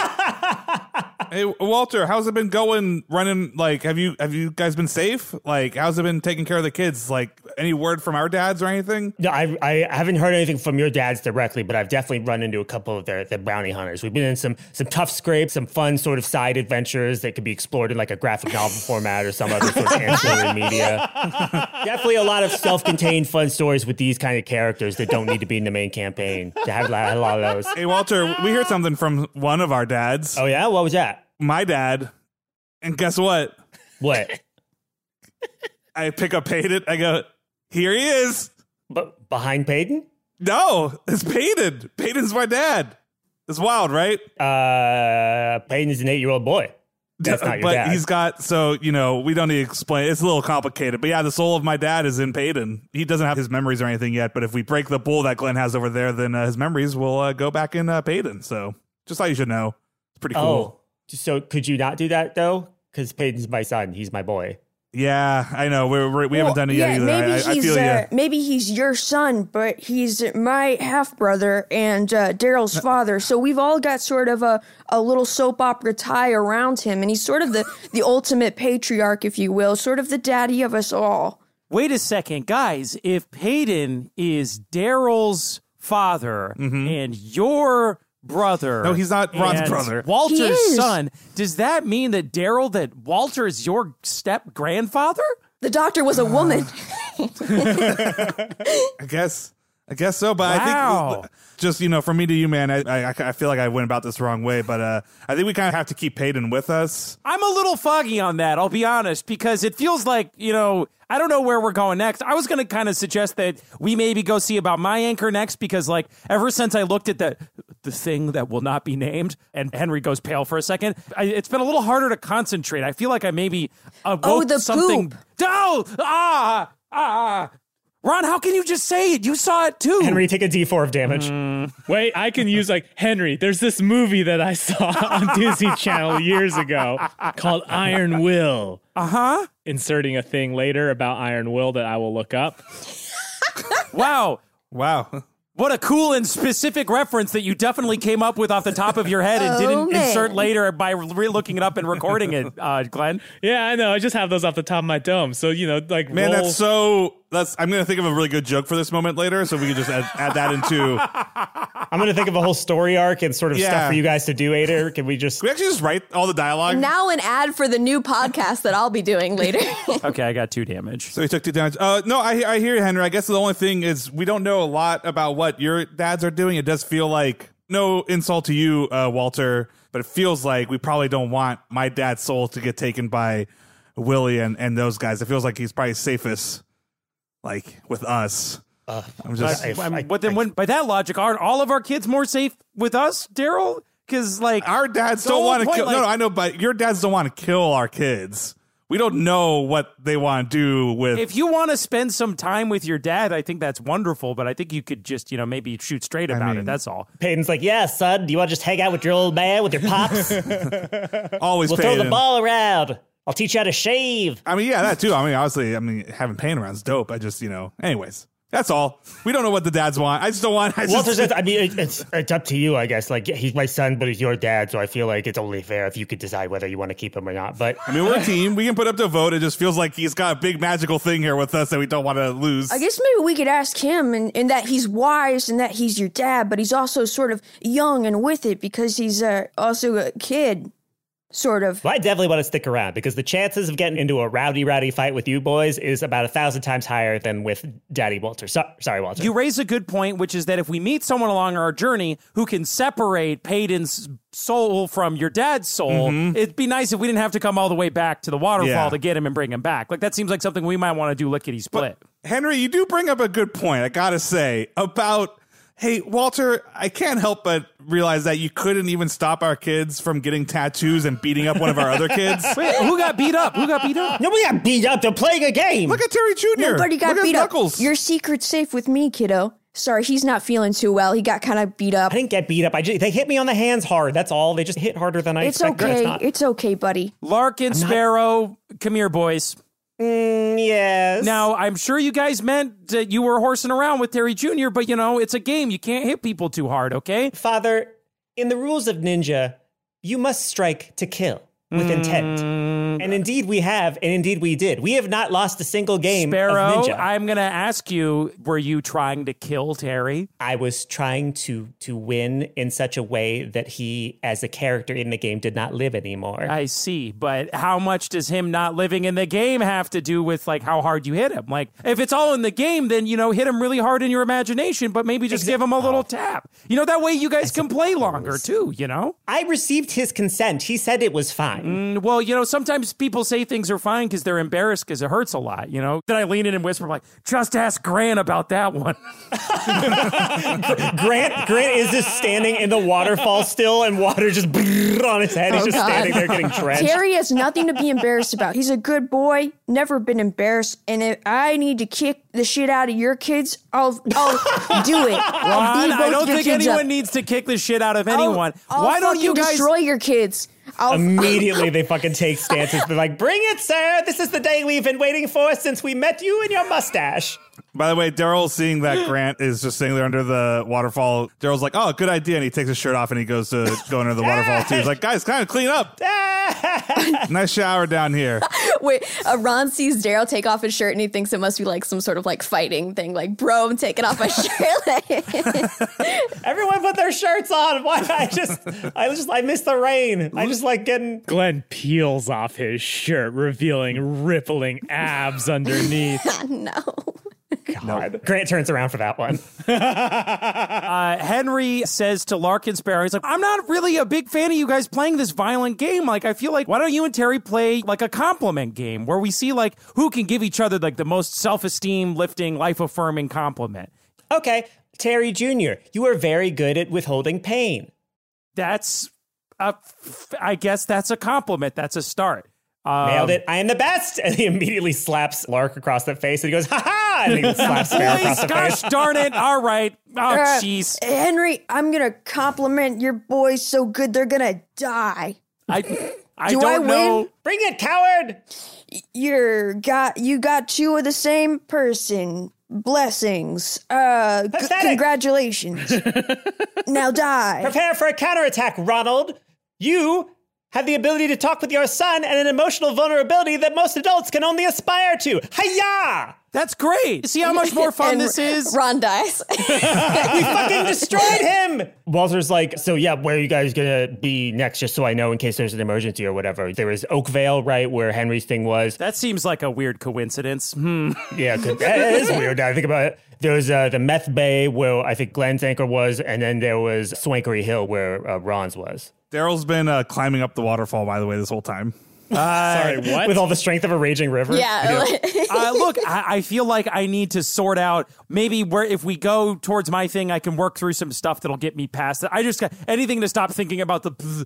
S5: Hey, Walter, how's it been going running? Like, have you have you guys been safe? Like, how's it been taking care of the kids? Like, any word from our dads or anything?
S7: No, I, I haven't heard anything from your dads directly, but I've definitely run into a couple of their, their bounty hunters. We've been in some some tough scrapes, some fun sort of side adventures that could be explored in like a graphic novel format or some other sort of ancillary media. Definitely a lot of self-contained fun stories with these kind of characters that don't need to be in the main campaign. I had a lot of those.
S5: Hey, Walter, we heard something from one of our dads.
S7: Oh, yeah? What was that?
S5: My dad. And guess what?
S7: What?
S5: I pick up Peyton. I go, here he is.
S7: But behind Peyton?
S5: No, it's Peyton. Peyton's my dad. It's wild, right?
S7: Uh, Peyton's an eight-year-old boy. That's not your
S5: but
S7: dad.
S5: he's got, so, you know, we don't need to explain. It's a little complicated. But yeah, the soul of my dad is in Peyton. He doesn't have his memories or anything yet. But if we break the bull that Glenn has over there, then uh, his memories will uh, go back in uh, Peyton. So just thought you should know. It's pretty cool.
S7: Oh, so could you not do that, though? Because Peyton's my son. He's my boy.
S5: Yeah, I know. We're, we're, we
S3: Well,
S5: haven't done it
S3: yeah,
S5: yet either.
S3: Maybe
S5: I,
S3: he's,
S5: I feel
S3: uh,
S5: you.
S3: maybe he's your son, but he's my half-brother and uh, Daryl's father. So we've all got sort of a, a little soap opera tie around him, and he's sort of the, the ultimate patriarch, if you will, sort of the daddy of us all.
S6: Wait a second, guys. If Peyton is Daryl's father and your brother...
S5: No, he's not Ron's
S6: and
S5: brother.
S6: Walter's
S3: He is.
S6: son, does that mean that Daryl, that Walter is your step-grandfather?
S3: The doctor was a woman.
S5: I guess. I guess so, but
S6: Wow.
S5: I think just, you know, from me to you, man, I, I I feel like I went about this the wrong way, but uh, I think we kind of have to keep Peyton with us.
S6: I'm a little foggy on that, I'll be honest, because it feels like, you know, I don't know where we're going next. I was going to kind of suggest that we maybe go see about my anchor next, because, like, ever since I looked at the the thing that will not be named, and Henry goes pale for a second, I, it's been a little harder to concentrate. I feel like I maybe awoke
S3: Oh, the
S6: something.
S3: poop.
S6: Oh, ah, ah. Ron, how can you just say it? You saw it too.
S7: Henry, take a D four of damage.
S1: Wait, I can use like Henry. There's this movie that I saw on Disney Channel years ago called Iron Will.
S6: Uh-huh.
S1: Inserting a thing later about Iron Will that I will look up.
S6: Wow.
S5: Wow.
S6: What a cool and specific reference that you definitely came up with off the top of your head and
S3: Oh,
S6: didn't
S3: man.
S6: insert later by re-looking it up and recording it, uh, Glenn.
S1: Yeah, I know. I just have those off the top of my dome. So, you know, like
S5: Man,
S1: roll-
S5: that's so... That's. I'm going to think of a really good joke for this moment later, so we can just add, add that into...
S7: I'm going to think of a whole story arc and sort of
S5: Yeah.
S7: stuff for you guys to do, Ader. Can we just...
S5: Can we actually just write all the dialogue?
S3: Now an ad for the new podcast that I'll be doing later.
S6: Okay, I got two damage.
S5: So he took two damage. Uh, no, I, I hear you, Henry. I guess the only thing is we don't know a lot about what your dads are doing. It does feel like, no insult to you, uh, Walter, but it feels like we probably don't want my dad's soul to get taken by Willie and, and those guys. It feels like he's probably safest, like, with us.
S7: Uh,
S5: I'm just...
S7: I-
S6: I'm-
S7: I-
S6: but then, when, by that logic, aren't all of our kids more safe with us, Daryl? Because, like,
S5: Our dads
S6: the
S5: don't
S6: whole
S5: want to
S6: point,
S5: kill.
S6: like-
S5: no, no, I know, but your dads don't want to kill our kids. We don't know what they want to do with.
S6: if you want to spend some time with your dad, I think that's wonderful. But I think you could just, you know, maybe shoot straight about
S5: mean-
S6: it. That's all.
S7: Peyton's like, yeah, son, do you want to just hang out with your old man, with your pops?
S5: always
S7: We'll
S5: Peyton.
S7: throw the ball around. I'll teach you how to shave.
S5: I mean, yeah, that too. I mean, obviously, I mean, having Payne around is dope. I just, you know, anyways, that's all. We don't know what the dads want. I just don't want. I just,
S7: Walter says, I mean, it, it's it's up to you, I guess. Like, he's my son, but he's your dad, so I feel like it's only fair if you could decide whether you want to keep him or not. But
S5: I mean, we're a team. We can put up to a vote. It just feels like he's got a big magical thing here with us that we don't want to lose.
S3: I guess maybe we could ask him, and, and that he's wise and that he's your dad, but he's also sort of young and with it because he's uh, also a kid. Sort of.
S7: Well, I definitely want to stick around because the chances of getting into a rowdy, rowdy fight with you boys is about a thousand times higher than with Daddy Walter. So- sorry, Walter.
S6: You raise a good point, which is that if we meet someone along our journey who can separate Payton's soul from your dad's soul, mm-hmm. it'd be nice if we didn't have to come all the way back to the waterfall
S5: yeah.
S6: to get him and bring him back. Like, that seems like something we might want to do lickety-split.
S5: But, Henry, you do bring up a good point, I gotta say, about... Hey, Walter, I can't help but realize that you couldn't even stop our kids from getting tattoos and beating up one of our other kids.
S6: Wait, who got beat up? Who got beat up?
S7: Nobody got beat up. They're playing a game.
S5: Look at Terry Junior
S3: Nobody got
S5: Look
S3: beat
S5: at
S3: up.
S5: Knuckles.
S3: Your secret's safe with me, kiddo. Sorry, he's not feeling too well. He got kind of beat up.
S7: I didn't get beat up. I just, they hit me on the hands hard. That's all. They just hit harder than I
S3: It's
S7: expected.
S3: okay.
S7: It's not.
S3: It's okay, buddy.
S6: Larkin, Sparrow, come here, boys.
S7: Mm, yes.
S6: Now, I'm sure you guys meant that you were horsing around with Terry Junior, but, you know, it's a game. You can't hit people too hard, okay?
S7: Father, in the rules of ninja, you must strike to kill with intent.
S6: Mm.
S7: And indeed we have, and indeed we did. We have not lost a single game
S6: Sparrow,
S7: of ninja.
S6: I'm going to ask you, were you trying to kill Terry?
S7: I was trying to to win in such a way that he, as a character in the game, did not live anymore.
S6: I see, but how much does him not living in the game have to do with, like, how hard you hit him? Like, if it's all in the game, then, you know, hit him really hard in your imagination, but maybe just
S7: Exa-
S6: give him a little
S7: oh.
S6: tap. You know, that way you guys can play longer, too, you know?
S7: I received his consent. He said it was fine.
S6: Mm, well, you know, sometimes people say things are fine because they're embarrassed because it hurts a lot, you know? Then I lean in and whisper, like, just ask Grant about that one.
S7: Grant Grant is just standing in the waterfall still, and water just on his head. He's
S3: Oh,
S7: just
S3: God.
S7: standing there getting drenched.
S3: Terry has nothing to be embarrassed about. He's a good boy, never been embarrassed. And if I need to kick the shit out of your kids, I'll I'll do it. I'll beat
S6: Ron,
S3: both
S6: I don't
S3: your
S6: think
S3: kids
S6: anyone
S3: up.
S6: needs to kick the shit out of
S3: I'll-
S6: anyone.
S3: I'll
S6: Why don't you
S3: fucking
S6: guys
S3: destroy your kids? I'll
S7: Immediately, they fucking take stances. They're like, bring it, sir. This is the day we've been waiting for since we met you and your mustache.
S5: By the way, Daryl, seeing that Grant is just sitting there under the waterfall, Daryl's like, oh, good idea. And he takes his shirt off and he goes to go under the waterfall, too. He's like, guys, kind of clean up. Nice shower down here.
S3: Wait, uh, Ron sees Daryl take off his shirt and he thinks it must be like some sort of like fighting thing. Like, bro, I'm taking off my shirt.
S7: Everyone put their shirts on. Why? I just, I just, I miss the rain. I just like getting.
S1: Glenn peels off his shirt, revealing rippling abs underneath.
S3: No.
S7: God. Grant turns around for that one.
S6: Uh, Henry says to Larkin Sparrow, he's like, I'm not really a big fan of you guys playing this violent game. Like, I feel like, why don't you and Terry play like a compliment game where we see like who can give each other like the most self-esteem lifting, life-affirming compliment?
S7: Okay, Terry Junior, you are very good at withholding pain.
S6: That's, a, I guess that's a compliment. That's a start. Um,
S7: Nailed it. I am the best. And he immediately slaps Lark across the face and he goes, ha ha! And he slaps Sparrow across the
S6: Gosh
S7: face.
S6: darn it. All right. Oh,
S3: Uh,
S6: jeez.
S3: Henry, I'm going to compliment your boys so good they're going to die.
S6: I, I
S3: Do
S6: don't
S3: I win?
S6: know.
S7: Bring it, coward!
S3: You're got you got two of the same person. Blessings. Uh g-
S7: Pathetic.
S3: congratulations. Now die.
S7: Prepare for a counterattack, Ronald. You have the ability to talk with your son and an emotional vulnerability that most adults can only aspire to. Hi-ya!
S6: That's great. See how much more fun
S3: And
S6: this is?
S3: Ron dies.
S7: We fucking destroyed him! Walter's like, so yeah, where are you guys gonna be next, just so I know in case there's an emergency or whatever. There was Oakvale, right, where Henry's thing was.
S6: That seems like a weird coincidence. Hmm.
S7: Yeah, it is weird now I think about it. There was uh, the Meth Bay where I think Glenn's anchor was, and then there was Swankery Hill where uh, Ron's was.
S5: Daryl's been uh, climbing up the waterfall, by the way, this whole time.
S1: Sorry, what?
S7: With all the strength of a raging river.
S3: Yeah.
S6: uh, look, I, I feel like I need to sort out maybe where if we go towards my thing, I can work through some stuff that'll get me past it. I just got anything to stop thinking about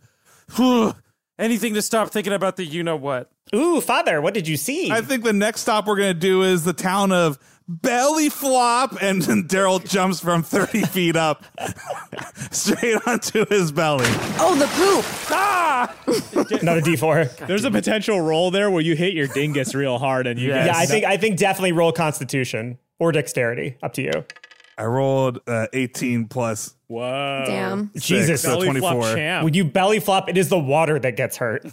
S6: the anything to stop thinking about the you know what.
S7: Ooh, Father, what did you see?
S5: I think the next stop we're going to do is the town of Belly Flop, and Daryl jumps from thirty feet up straight onto his belly.
S3: Oh, the poop.
S6: Ah!
S7: Another D four.
S1: There's a potential roll there where you hit your dingus real hard and you
S6: Yes.
S1: guys.
S7: Yeah, I think I think definitely roll Constitution or Dexterity. Up to you.
S5: I rolled uh, eighteen plus
S1: Whoa.
S3: Damn.
S5: six,
S7: Jesus.
S5: so
S1: Belly flop
S5: twenty-four.
S1: champ.
S7: When you belly flop, it is the water that gets hurt.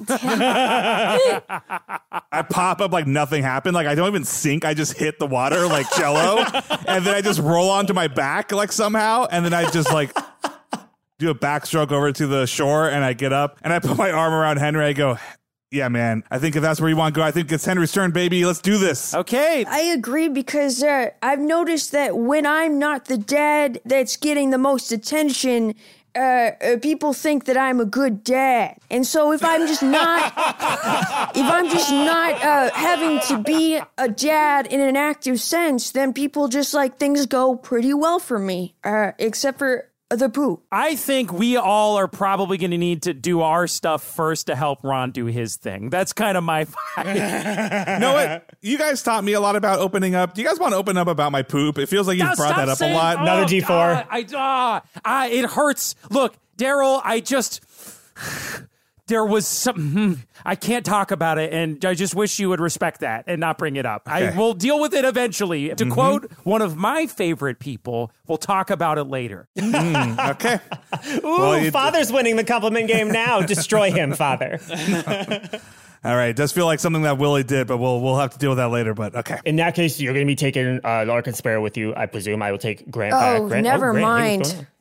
S5: I pop up like nothing happened. Like I don't even sink. I just hit the water like Jello, and then I just roll onto my back like somehow, and then I just like do a backstroke over to the shore, and I get up and I put my arm around Henry. I go, yeah, man, I think if that's where you want to go, I think it's Henry's turn, baby. Let's do this.
S6: Okay.
S3: I agree because uh, I've noticed that when I'm not the dad that's getting the most attention, uh, uh, people think that I'm a good dad. And so if I'm just not, if I'm just not uh, having to be a dad in an active sense, then people just like things go pretty well for me, uh, except for the poop.
S6: I think we all are probably going to need to do our stuff first to help Ron do his thing. That's kind of my vibe.
S5: You know what? You guys taught me a lot about opening up. Do you guys want to open up about my poop? It feels like you've
S6: Now,
S5: brought
S6: stop
S5: that up
S6: saying-
S5: a lot.
S6: oh,
S7: Another D four.
S6: God, I, uh, I, it hurts. Look, Daryl, I just... There was some... I can't talk about it, and I just wish you would respect that and not bring it up. I
S5: Okay.
S6: will deal with it eventually. To quote one of my favorite people, we'll talk about it later.
S5: Okay.
S7: Ooh,
S5: Well, you-
S7: Father's winning the compliment game now. Destroy him, Father.
S5: All right. It does feel like something that Willie did, but we'll we'll have to deal with that later. But okay.
S7: In that case, you're going to be taking uh, Lark and Sparrow with you. I presume I will take Grant back.
S3: Oh,
S7: Grant,
S3: never
S7: Grant, hey, what's
S3: mind.
S7: going on?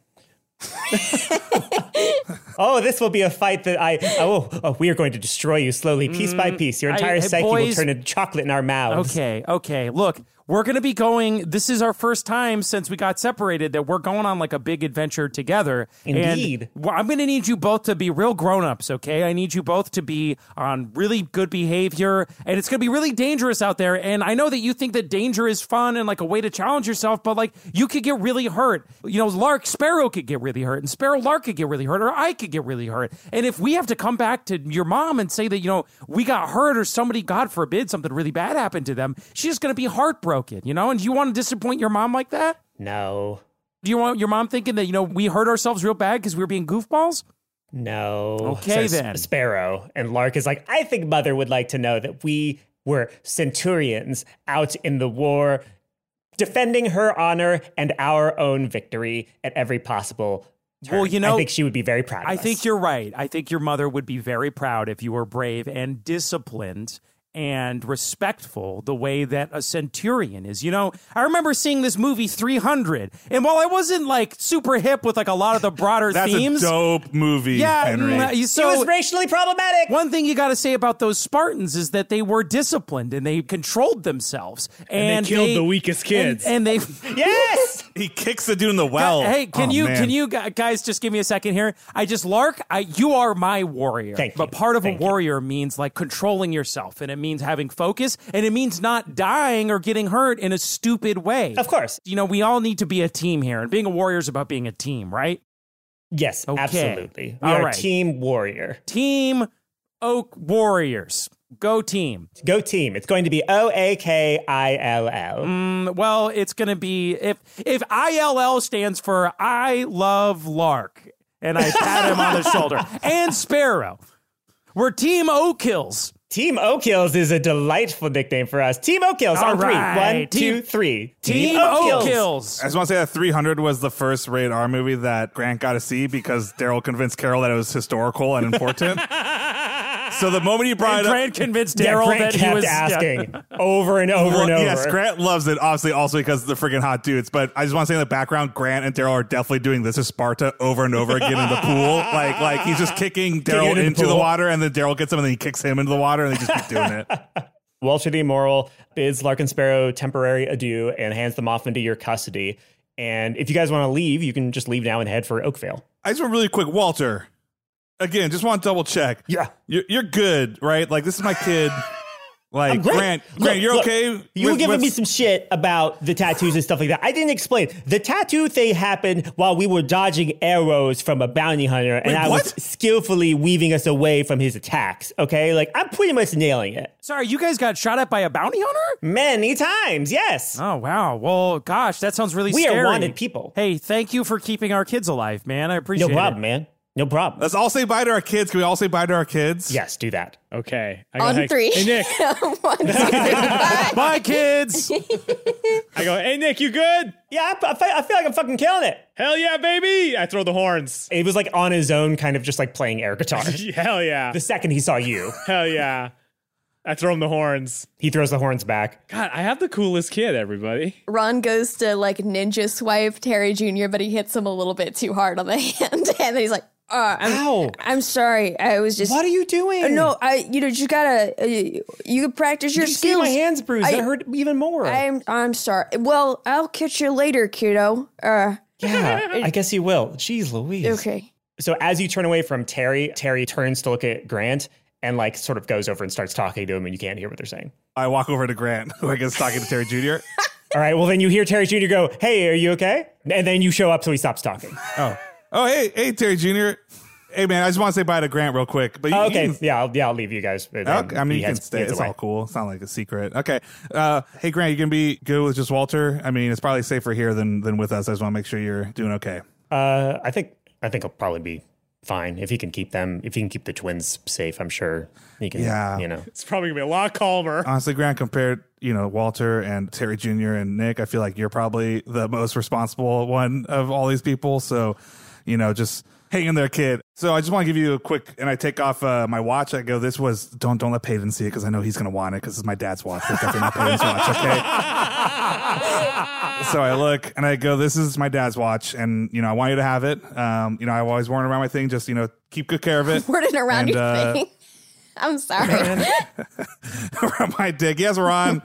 S7: Oh, this will be a fight that I. Oh, oh, we are going to destroy you slowly, piece by piece. Your
S6: I-
S7: entire
S6: hey,
S7: psyche will
S6: boys-
S7: turn into chocolate in our mouths.
S6: Okay, okay. Look, we're going to be going. This is our first time since we got separated that we're going on like a big adventure together.
S7: Indeed.
S6: And well, I'm going to need you both to be real grown-ups, okay? I need you both to be on really good behavior, and it's going to be really dangerous out there. And I know that you think that danger is fun and like a way to challenge yourself, but like you could get really hurt. You know, Lark Sparrow could get really hurt, and Sparrow Lark could get really hurt, or I could get really hurt. And if we have to come back to your mom and say that, you know, we got hurt or somebody, God forbid, something really bad happened to them, she's just going to be heartbroken. You know, and do you want to disappoint your mom like that?
S7: No,
S6: Do you want your mom thinking that, you know, we hurt ourselves real bad because we were being goofballs?
S7: no.
S6: Okay,
S7: says
S6: then.
S7: Sparrow. And Lark is like, I think Mother would like to know that we were centurions out in the war, defending her honor and our own victory at every possible turn.
S6: Well, you know,
S7: I think she would be very proud of
S6: I
S7: us.
S6: think you're right. I think your mother would be very proud if you were brave and disciplined and respectful the way that a centurion is. You know, I remember seeing this movie three hundred, and while I wasn't like super hip with like a lot of the broader
S5: That's
S6: themes,
S5: a dope movie,
S6: yeah,
S5: Henry.
S6: mm,
S7: He
S6: so
S7: was racially problematic.
S6: one thing you got to say about those Spartans is that they were disciplined and they controlled themselves, and,
S2: And they killed the weakest kids.
S6: And, and they,
S7: Yes.
S5: He kicks the dude in the well.
S6: hey, can
S5: Oh,
S6: you
S5: man.
S6: can you gu- guys just give me a second here? I just Lark, I, you are my warrior.
S7: Thank you.
S6: But part of
S7: Thank
S6: a
S7: you.
S6: warrior means like controlling yourself, and it means having focus, and it means not dying or getting hurt in a stupid way.
S7: Of course.
S6: You know, we all need to be a team here, and being a warrior is about being a team, right?
S7: Yes,
S6: Okay.
S7: absolutely. We
S6: All
S7: are
S6: right.
S7: Team Warrior.
S6: Team Oak Warriors. Go team.
S7: Go team. It's going to be O A K I L L.
S6: Mm, well, it's going to be if if I L L stands for I love Lark, and I pat him on the shoulder, and Sparrow. We're Team O'Kills.
S7: Team O'Kills is a delightful nickname for us. Team O'Kills
S6: All
S7: on three.
S6: right.
S7: One, two,
S6: Team-
S7: three.
S6: Team
S7: O'Kills.
S6: O'Kills.
S5: I just want to say that three hundred was the first rated R movie that Grant got to see because Daryl convinced Carol that it was historical and important. So the moment you brought
S6: And
S5: it up,
S6: Grant convinced
S7: Yeah,
S6: Daryl
S7: Grant
S6: that
S7: kept
S6: he was
S7: asking over and over
S5: Well,
S7: and over.
S5: yes, Grant loves it, obviously, also because the freaking hot dudes. But I just want to say in the background, Grant and Daryl are definitely doing This Is Sparta over and over again in the pool. Like, like he's just kicking Daryl
S7: it in the
S5: into the
S7: pool.
S5: water, and then Daryl gets him, and then he kicks him into the water, and they just keep doing it.
S7: Walter D. Morrill bids Lark and Sparrow temporary adieu and hands them off into your custody. And if you guys want to leave, you can just leave now and head for Oakvale.
S5: I just want really quick, Walter. Again, just want to double check.
S7: Yeah.
S5: you're, you're good, right? Like this is my kid. Like
S7: I'm great.
S5: Grant,
S7: Look,
S5: Grant, you're
S7: look,
S5: okay.
S7: You were
S5: with-
S7: giving
S5: with-
S7: me some shit about the tattoos and stuff like that. I didn't explain. The tattoo thing happened while we were dodging arrows from a bounty hunter, and
S5: Wait,
S7: I
S5: what?
S7: was skillfully weaving us away from his attacks. Okay, like I'm pretty much nailing it.
S6: Sorry, you guys got shot at by a bounty hunter?
S7: Many times, yes.
S6: Oh, wow. Well, gosh, that sounds really
S7: We are
S6: scary.
S7: wanted people.
S6: Hey, thank you for keeping our kids alive, man. I appreciate
S7: No problem,
S6: it.
S7: man. No problem.
S5: Let's all say bye to our kids. Can we all say bye to our kids?
S7: Yes, do that.
S2: Okay. I go,
S3: On
S2: hey,
S3: three.
S2: Hey, Nick.
S3: One, two, three, bye.
S6: Bye, kids.
S2: I go, hey, Nick, you good?
S7: Yeah, I, I, feel, I feel like I'm fucking killing it.
S2: Hell yeah, baby. I throw the horns.
S7: It was like on his own, kind of just like playing air guitar.
S2: Hell yeah.
S7: The second he saw you.
S2: Hell yeah.
S1: I throw him the horns.
S7: He throws the horns back.
S1: God, I have the coolest kid, everybody.
S3: Ron goes to like ninja swipe Terry Junior, but he hits him a little bit too hard on the hand. And then he's like, uh, I'm,
S7: Ow.
S3: I'm sorry. I was just.
S7: What are you doing?
S3: Uh, no, I. You know, just gotta. Uh, you can practice your
S7: you
S3: skills.
S7: See my hands bruised.
S3: I,
S7: that hurt even more.
S3: I'm. I'm sorry. Well, I'll catch you later, kiddo. Uh,
S7: yeah, I guess you will. Jeez Louise.
S3: okay.
S7: So as you turn away from Terry, Terry turns to look at Grant and like sort of goes over and starts talking to him, and you can't hear what they're saying.
S5: I walk over to Grant, who I guess is talking to Terry Junior
S7: All right. Well, then you hear Terry Junior go, "Hey, are you okay?" And then you show up, so he stops talking.
S5: Oh, oh, hey, hey, Terry Junior Hey, man, I just want to say bye to Grant real quick. But you,
S7: Oh, okay,
S5: you can,
S7: yeah, I'll, yeah, I'll leave you guys.
S5: okay, I mean,
S7: He
S5: you can
S7: heads-
S5: stay.
S7: heads
S5: It's
S7: away.
S5: all cool. It's not like a secret. Okay. Uh, hey, Grant, you gonna be good with just Walter? I mean, it's probably safer here than than with us. I just want to make sure you're doing okay.
S7: Uh, I think I think he'll probably be fine if he can keep them. If he can keep the twins safe, I'm sure he can.
S5: Yeah.
S7: you know.
S1: It's probably gonna be a lot calmer.
S5: Honestly, Grant, compared, you know, Walter and Terry Junior and Nick, I feel like you're probably the most responsible one of all these people. So, you know, just hang in there, kid. So I just want to give you a quick, and I take off uh, my watch. I go, this was, don't don't let Peyton see it because I know he's going to want it because it's my dad's watch. It's definitely not Peyton's watch, okay? So I look and I go, this is my dad's watch, and, you know, I want you to have it. Um, you know, I always worn around my thing. Just, you know, keep good care of it.
S3: Wording around
S5: And,
S3: your
S5: uh,
S3: thing. I'm sorry.
S5: around my dick. Yes, Ron.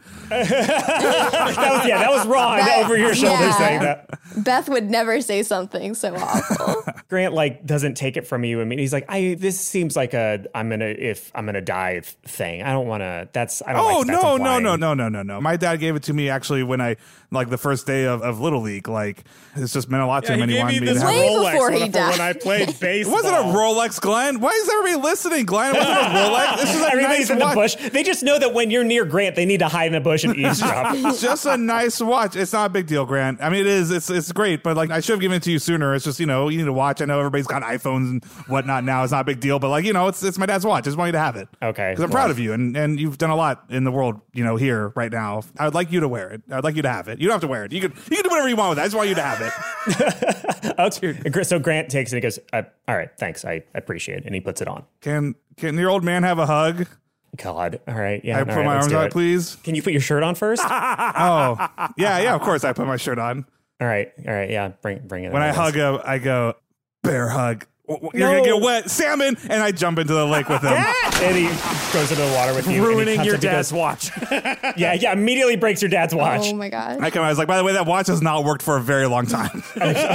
S7: That was, yeah, that was Ron
S3: That-
S7: over your shoulder
S3: yeah.
S7: saying that.
S3: Beth would never say something so awful.
S7: Grant like doesn't take it from you. I mean, he's like, I this seems like a I'm gonna if I'm gonna die thing. I don't want to. That's I don't.
S5: Oh
S7: like, that's
S5: no no
S7: implying.
S5: no no no no no! My dad gave it to me actually when I like the first day of, of Little League. Like it's just meant a lot to
S1: Yeah,
S5: him,
S1: he
S5: and he
S1: gave me
S5: wanted me
S1: this
S5: to have.
S3: Way
S5: it.
S1: Rolex
S3: before he
S1: when,
S3: died.
S1: when I played
S5: It
S1: baseball.
S5: wasn't a Rolex, Glenn. Why is everybody listening, Glenn? It wasn't a Rolex. This is a
S7: Everybody's
S5: nice
S7: in the
S5: watch.
S7: bush. They just know that when you're near Grant, they need to hide in a bush and eavesdrop.
S5: It's just a nice watch. It's not a big deal, Grant. I mean, it is. It's it's great, but like I should have given it to you sooner. It's just, you know, you need to watch. I know everybody's got iPhones and whatnot now. It's not a big deal, but like, you know, it's it's my dad's watch. I just want you to have it.
S7: Okay,
S5: Because I'm
S7: well.
S5: proud of you, and and you've done a lot in the world, you know, here right now. I would like you to wear it. I'd like you to have it. You don't have to wear it. You can you can do whatever you want with it. I just want you to have it.
S7: Okay. So Grant takes it and he goes, uh, all right, thanks. I appreciate it. And he puts it on.
S5: Can can your old man have a hug?
S7: God. All right. Yeah.
S5: I
S7: all
S5: put
S7: right,
S5: my
S7: let's
S5: arms
S7: do
S5: out,
S7: it.
S5: please.
S7: Can you put your shirt on first? all
S5: Oh, yeah, yeah. Of course, I put my shirt on.
S7: right. All right. Yeah. Bring bring it
S5: When
S7: on,
S5: I
S7: guys.
S5: hug him, I go bear hug. You're
S7: No.
S5: gonna get wet, salmon, and I jump into the lake with him.
S7: And he goes into the water with you. and he
S6: Ruining
S7: comes
S6: your
S7: up, he
S6: dad's
S7: goes,
S6: watch.
S7: Yeah. Yeah. Immediately breaks your dad's watch.
S3: Oh my god.
S5: I come. I was like, by the way, that watch has not worked for a very long time.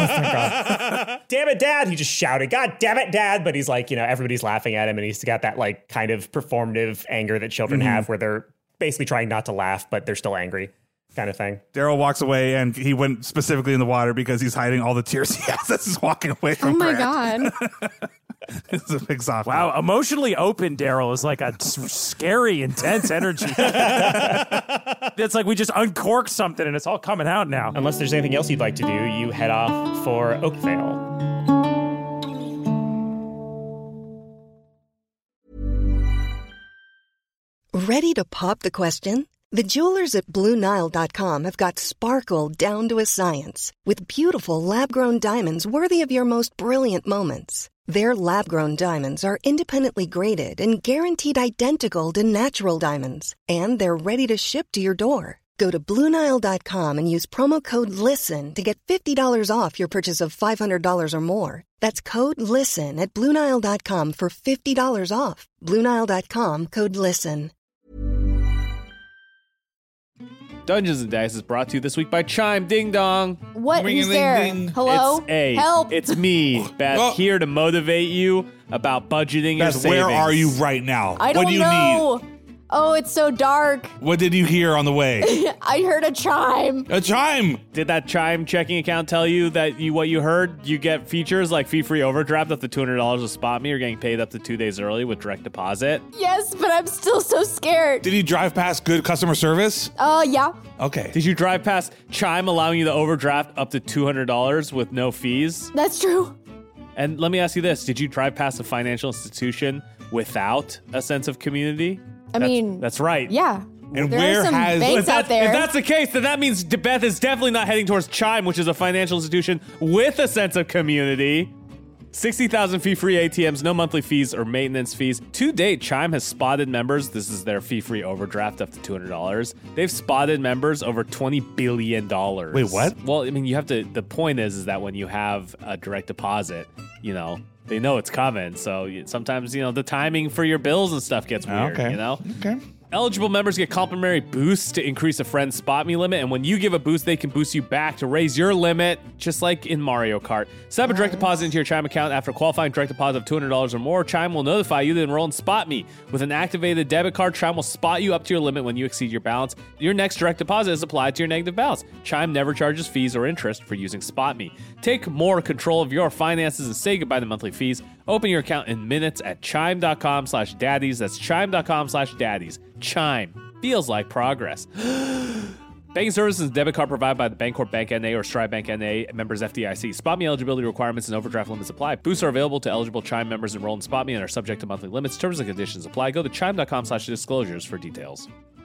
S7: Damn it, Dad. He just shouted, God damn it, Dad. But he's like, you know, everybody's laughing at him and he's got that like kind of performative anger that children
S5: Mm-hmm.
S7: have where they're basically trying not to laugh, but they're still angry kind of thing.
S5: Daryl walks away, and he went specifically in the water because he's hiding all the tears he has as he's walking away from.
S3: Oh my
S5: Grant.
S3: god.
S5: It's a big soft.
S6: Wow, emotionally open Daryl is like a s- scary, intense energy. It's like we just uncorked something and it's all coming out now.
S7: Unless there's anything else you'd like to do, you head off for Oakvale.
S8: Ready to pop the question? The jewelers at Blue Nile dot com have got sparkle down to a science with beautiful lab-grown diamonds worthy of your most brilliant moments. Their lab-grown diamonds are independently graded and guaranteed identical to natural diamonds, and they're ready to ship to your door. Go to Blue Nile dot com and use promo code LISTEN to get fifty dollars off your purchase of five hundred dollars or more. That's code LISTEN at Blue Nile dot com for fifty dollars off. Blue Nile dot com, code LISTEN.
S1: Dungeons and Dice is brought to you this week by Chime Ding Dong.
S3: What?
S5: Ring a
S3: Who's
S5: ding
S3: there?
S5: ding.
S3: Hello?
S1: It's a.
S3: Help.
S1: It's me, Beth,
S5: Oh.
S1: here to motivate you about budgeting your
S5: Beth,
S1: savings.
S5: where are you right now?
S3: I don't
S5: what do you
S3: know. Oh, it's so dark.
S5: need? What did you hear on the way?
S3: I heard a chime.
S5: A chime.
S1: Did that Chime checking account tell you that you what you heard? You get features like fee-free overdraft up to two hundred dollars a spot me. You're getting paid up to two days early with direct deposit.
S3: Yes, but I'm still so scared.
S5: Did you drive past good customer service?
S3: Uh, yeah.
S5: Okay.
S1: Did you drive past Chime allowing you to overdraft up to two hundred dollars with no fees?
S3: That's true.
S1: And let me ask you this. Did you drive past a financial institution without a sense of community?
S3: I
S1: That's-
S3: mean,
S1: That's right.
S3: Yeah.
S5: And
S3: there
S5: where
S3: are some
S5: has-
S3: banks
S1: If, that-
S3: out there.
S1: if that's the case, then that means Beth is definitely not heading towards Chime, which is a financial institution with a sense of community.
S2: sixty thousand fee-free A T Ms, no monthly fees or maintenance fees. To date, Chime has spotted members. This is their fee-free overdraft up to two hundred dollars. They've spotted members over twenty billion dollars.
S5: Wait, what?
S2: Well, I mean, you have to, the point is, is that when you have a direct deposit, you know, they know it's coming. So you, sometimes, you know, the timing for your bills and stuff gets weird,
S5: Okay.
S2: you know?
S5: Okay.
S2: Eligible members get complimentary boosts to increase a friend's Spot Me limit, and when you give a boost, they can boost you back to raise your limit, just like in Mario Kart. Set up a direct deposit into your Chime account. After qualifying direct deposit of two hundred dollars or more, Chime will notify you to enroll in Spot Me. With an activated debit card, Chime will spot you up to your limit when you exceed your balance. Your next direct deposit is applied to your negative balance. Chime never charges fees or interest for using Spot Me. Take more control of your finances and say goodbye to monthly fees. Open your account in minutes at chime.com slash daddies. That's chime.com slash daddies. Chime. Feels like progress. Banking services and debit card provided by the Bancorp Bank N A or Stride Bank N A, members F D I C. SpotMe eligibility requirements and overdraft limits apply. Boosts are available to eligible Chime members enrolled in SpotMe and are subject to monthly limits. Terms and conditions apply. Go to chime.com slash disclosures for details.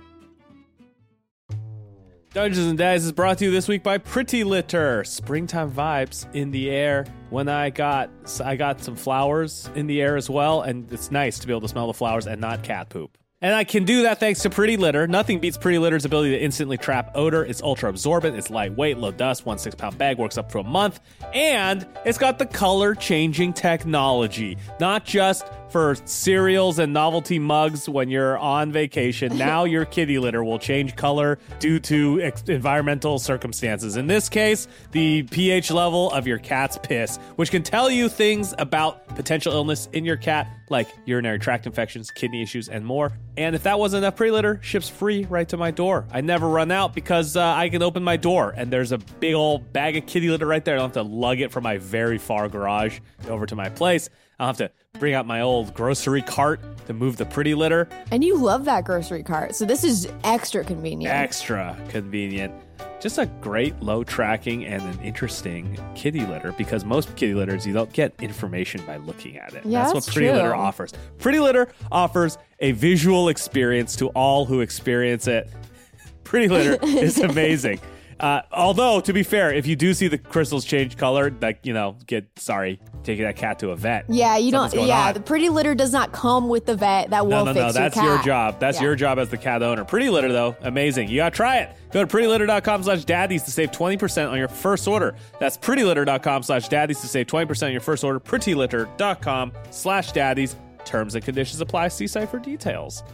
S2: Dungeons and Daddies is brought to you this week by Pretty Litter. Springtime vibes in the air. When I got I got some flowers in the air as well, and it's nice to be able to smell the flowers and not cat poop. And I can do that thanks to Pretty Litter. Nothing beats Pretty Litter's ability to instantly trap odor. It's ultra absorbent, it's lightweight, low dust, one six pound bag, works up to a month, and it's got the color changing technology. Not just for cereals and novelty mugs when you're on vacation. Now your kitty litter will change color due to ex- environmental circumstances. In this case, the pH level of your cat's piss, which can tell you things about potential illness in your cat, like urinary tract infections, kidney issues, and more. And if that wasn't enough, Pretty Litter ships free right to my door. I never run out because uh, I can open my door and there's a big old bag of kitty litter right there. I don't have to lug it from my very far garage over to my place. I'll have to bring out my old grocery cart to move the Pretty Litter.
S3: And you love that grocery cart, so this is extra convenient.
S2: Extra convenient. Just a great low tracking and an interesting kitty litter, because most kitty litters, you don't get information by looking at it.
S3: Yeah,
S2: that's,
S3: that's
S2: what Pretty
S3: true.
S2: Litter offers. Pretty Litter offers a visual experience to all who experience it. Pretty Litter is amazing. Uh, although, to be fair, if you do see the crystals change color, like, you know, get, sorry, taking that cat to a vet.
S3: Yeah, you
S2: Something's
S3: don't.
S2: going
S3: Yeah,
S2: on.
S3: the Pretty Litter does not come with the vet. That will
S2: No, no,
S3: fix
S2: no, that's
S3: your
S2: your
S3: cat.
S2: job. That's
S3: Yeah.
S2: your job as the cat owner. Pretty Litter, though, amazing. You gotta try it. Go to prettylitter.com slash daddies to save twenty percent on your first order. That's prettylitter.com slash daddies to save twenty percent on your first order. prettylitter.com slash daddies. Terms and conditions apply. See site for details.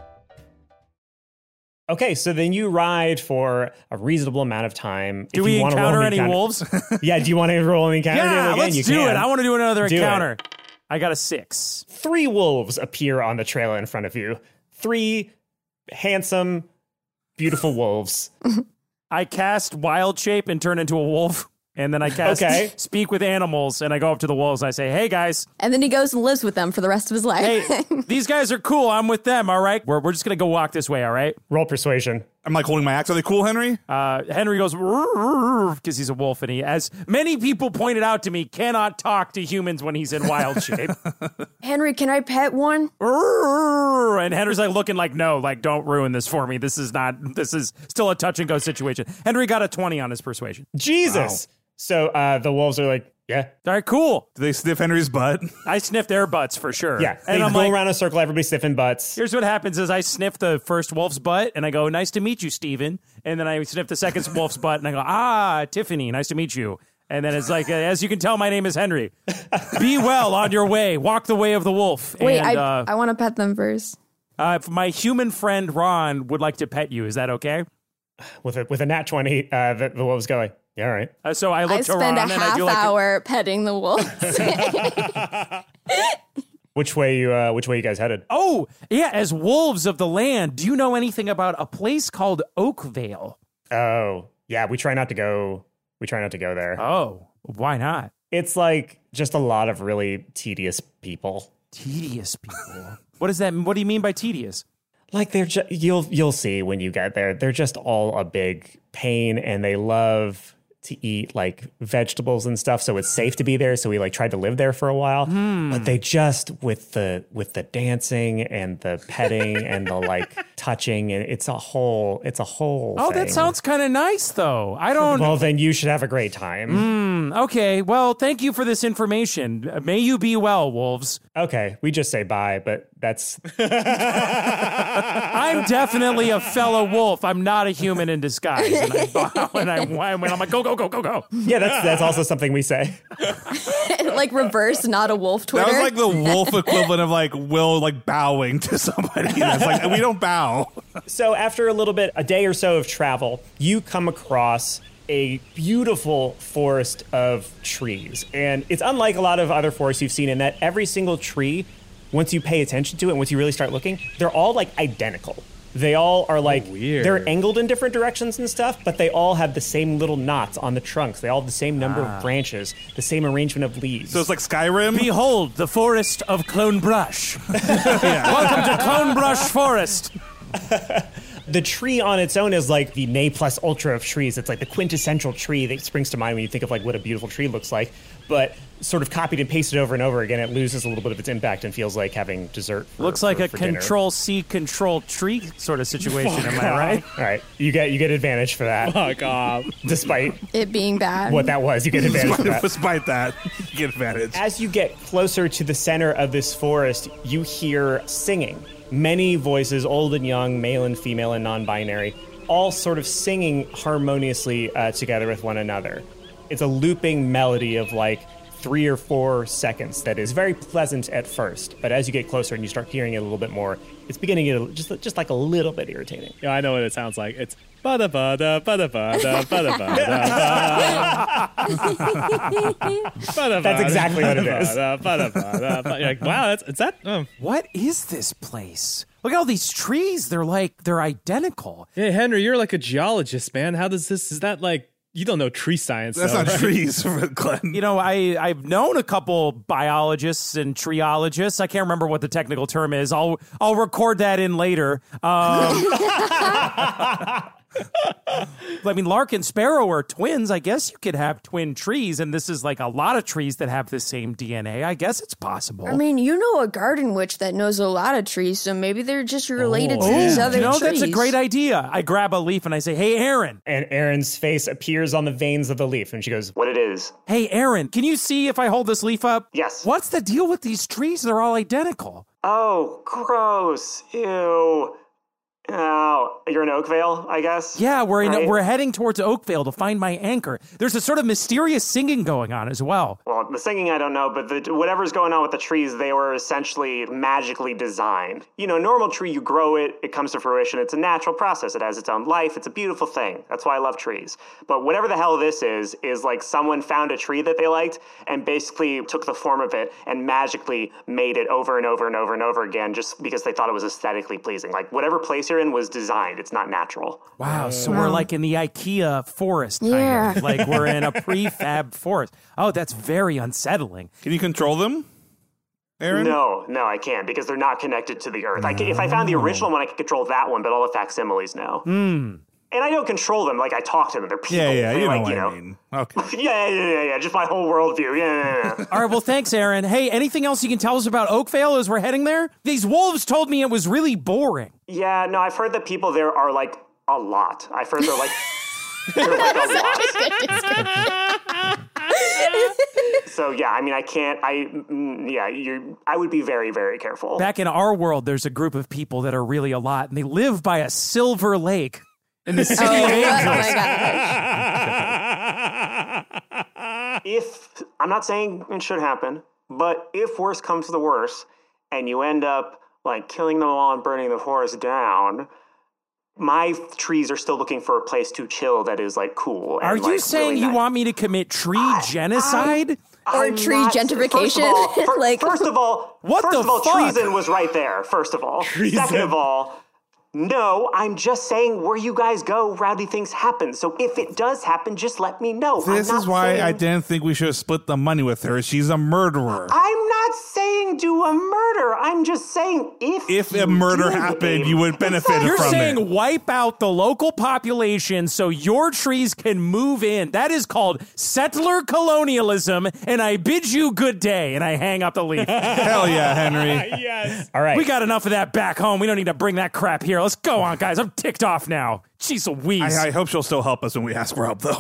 S7: Okay, so then you ride for a reasonable amount of time.
S6: Do
S7: If
S6: we
S7: you wanna roll
S6: encounter
S7: an
S6: any
S7: encounter-
S6: wolves?
S7: Yeah, do you want to roll an encounter?
S6: Yeah,
S7: again?
S6: let's
S7: You
S6: do
S7: can.
S6: it. I want to do another
S7: Do it.
S6: encounter. I got a six.
S7: Three wolves appear on the trail in front of you. Three handsome, beautiful wolves.
S6: I cast Wild Shape and turn into a wolf. And then I cast
S7: Okay.
S6: Speak with Animals, and I go up to the wolves and I say, hey, guys,
S3: And then he goes and lives with them for the rest of his life.
S6: hey, these guys are cool. I'm with them, all right? We're, we're just going to go walk this way, all right?
S7: Roll persuasion.
S5: I'm like holding my axe. Are they cool, Henry?
S6: Uh, Henry goes, because he's a wolf, and he, as many people pointed out to me, cannot talk to humans when he's in wild shape.
S3: Henry, can I pet one?
S6: And Henry's like looking like, no, like, don't ruin this for me. This is not, this is still a touch and go situation. Henry got a twenty on his persuasion.
S7: Jesus. So uh, the wolves are like, yeah.
S6: All right, cool.
S5: Do they sniff Henry's butt?
S6: I sniff their butts for sure.
S7: Yeah. They
S6: And I'm
S7: go
S6: like,
S7: around in a circle, everybody sniffing butts.
S6: here's what happens is I sniff the first wolf's butt and I go, nice to meet you, Steven. And then I sniff the second wolf's butt and I go, ah, Tiffany, nice to meet you. And then it's like, uh, as you can tell, my name is Henry. Be well on your way. Walk the way of the wolf.
S3: Wait,
S6: and,
S3: I,
S6: uh,
S3: I want to pet them first.
S6: uh, my human friend Ron would like to pet you. Is that okay?
S7: With a, with a nat twenty, uh, the, the wolves go like, yeah, all right.
S6: Uh, so I look
S3: I
S6: to
S3: spend
S6: Ron
S3: a
S6: and I
S3: half
S6: do like,
S3: hour petting the wolves.
S7: Which way you uh, which way you guys headed?
S6: oh, yeah, as wolves of the land, do you know anything about a place called Oakvale?
S7: Oh, yeah, we try not to go we try not to go there.
S6: Oh, why not?
S7: It's like just a lot of really tedious people.
S6: Tedious people. What does that mean? What do you mean by tedious?
S7: Like they're ju- you'll you'll see when you get there. They're just all a big pain and they love to eat like vegetables and stuff, so it's safe to be there. So we like tried to live there for a while,
S6: Hmm.
S7: but they just with the with the dancing and the petting and the like touching, and it's a whole it's a whole.
S6: Oh,
S7: thing.
S6: that sounds kind of nice, though. I don't.
S7: Well, then you should have a great time.
S6: Hmm, okay, well, thank you for this information. May you be well, wolves.
S7: Okay, we just say bye, but that's.
S6: I'm definitely a fellow wolf. I'm not a human in disguise. And I bow and I when I'm like, go, go, go, go, go.
S7: Yeah, that's that's also something we say.
S3: Like reverse, not a wolf Twitter.
S5: That was like the wolf equivalent of like Will like bowing to somebody. It's like we don't bow.
S7: So after a little bit, a day or so of travel, you come across a beautiful forest of trees. And it's unlike a lot of other forests you've seen in that every single tree, once you pay attention to it, once you really start looking, they're all like identical. They all are like,
S2: Oh, weird.
S7: they're angled in different directions and stuff, but they all have the same little knots on the trunks. They all have the same number
S2: Ah.
S7: of branches, the same arrangement of leaves.
S5: So it's like Skyrim.
S6: Behold, the forest of Clonebrush. Welcome to Clonebrush Forest.
S7: The tree on its own is like the ne plus ultra of trees. It's like the quintessential tree that springs to mind when you think of like what a beautiful tree looks like. But sort of copied and pasted over and over again, it loses a little bit of its impact and feels like having dessert. For,
S6: Looks like
S7: for,
S6: a
S7: for dinner.
S6: control C, control tree sort of situation. Am I right?
S7: All right, you get you get advantage for that.
S2: Fuck off.
S7: Despite
S3: it being bad.
S7: what that was, you get advantage for that.
S5: Despite that, you get advantage.
S7: As you get closer to the center of this forest, you hear singing. Many voices, old and young, male and female and non-binary, all sort of singing harmoniously uh, together with one another. It's a looping melody of like three or four seconds that is very pleasant at first, but as you get closer and you start hearing it a little bit more, it's beginning to get just just like a little bit irritating.
S2: Yeah, I know what it sounds like. It's bada bada bada bada bada bada.
S7: That's exactly what it is.
S2: Bada, bada, bada, bada. You're like, wow, that's is that? Um.
S6: What is this place? Look at all these trees. They're like, they're identical.
S2: Hey, Henry, you're like a geologist, man. How does this? Is that like? You don't know tree science.
S5: That's
S2: though,
S5: not
S2: right?
S5: trees, Glenn.
S6: You know, I, I've known a couple biologists and treologists. I can't remember what the technical term is. I'll I'll record that in later. Um, I mean, lark and sparrow are twins. I guess you could have twin trees, and this is like a lot of trees that have the same D N A. I guess it's possible.
S3: I mean, you know a garden witch that knows a lot of trees, so maybe they're just related to
S6: Oh,
S3: these other
S6: you know,
S3: trees.
S6: that's a great idea. I grab a leaf and I say, hey, Aaron.
S7: And Erin's face appears on the veins of the leaf, and she goes,
S9: What it is?
S6: Hey, Aaron, can you see if I hold this leaf up?
S9: Yes.
S6: What's the deal with these trees? They're all identical.
S9: Oh, gross. Ew. Oh, you're in Oakvale, I guess?
S6: Yeah, we're in,
S9: Right?
S6: we're heading towards Oakvale to find my anchor. There's a sort of mysterious singing going on as well.
S9: Well, the singing, I don't know, but the, whatever's going on with the trees, they were essentially magically designed. You know, normal tree, you grow it, it comes to fruition. It's a natural process. It has its own life. It's a beautiful thing. That's why I love trees. But whatever the hell this is, is like someone found a tree that they liked and basically took the form of it and magically made it over and over and over and over again just because they thought it was aesthetically pleasing. Like whatever place you're in was designed. It's not natural.
S6: Wow, so we're like in the IKEA forest, kind
S3: Yeah.
S6: of. Like we're in a prefab forest. Oh, that's very unsettling.
S5: Can you control them, Aaron?
S9: No, no, I can't because they're not connected to the earth. I can, if I found the original one, I could control that one, but all the facsimiles no.
S6: Hmm.
S9: And I don't control them. Like I talk to them. They're people.
S5: Yeah, yeah,
S9: They're
S5: you know
S9: like,
S5: what
S9: you know.
S5: I mean. Okay.
S9: Yeah, yeah, yeah, yeah. Just my whole worldview. Yeah, yeah, yeah.
S6: All right, well, thanks, Aaron. Hey, anything else you can tell us about Oakvale as we're heading there? These wolves told me it was really boring.
S9: Yeah, no, I've heard that people there are like a lot. I've heard they're like they're like a lot. So yeah, I mean, I can't. I mm, yeah, you. I would be very, very careful.
S6: Back in our world, there's a group of people that are really a lot, and they live by a silver lake in the city
S3: Oh,
S6: of
S3: oh
S6: angels.
S3: my gosh.
S9: If I'm not saying it should happen, but if worse comes to the worst, and you end up like killing them all and burning the forest down, my trees are still looking for a place to chill that is like cool. And,
S6: Are you
S9: like,
S6: saying
S9: really
S6: you
S9: nice.
S6: want me to commit tree genocide?
S3: Or
S9: I'm
S3: tree
S9: not-
S3: gentrification.
S9: First of all, fir-
S3: Like-
S9: first of all,
S6: What
S9: first
S6: the
S9: of all,
S6: fuck?
S9: treason was right there. First of all, second of all, no, I'm just saying where you guys go, rowdy things happen. So if it does happen, just let me know.
S5: This
S9: I'm
S5: is
S9: not
S5: why
S9: saying,
S5: I didn't think we should have split the money with her. She's a murderer.
S9: I'm not not saying do a murder. I'm just saying if
S5: If
S9: you
S5: a murder
S9: did,
S5: happened,
S9: Abe,
S5: you would benefit
S6: You're
S5: from
S6: saying
S5: it.
S6: wipe out the local population so your trees can move in. That is called settler colonialism, and I bid you good day, and I hang up the leaf.
S5: Hell yeah, Henry.
S1: Yes.
S7: All right.
S6: We got enough of that back home. We don't need to bring that crap here. Let's go on, guys. I'm ticked off now. Jeez Louise.
S5: I, I hope she'll still help us when we ask for help, though.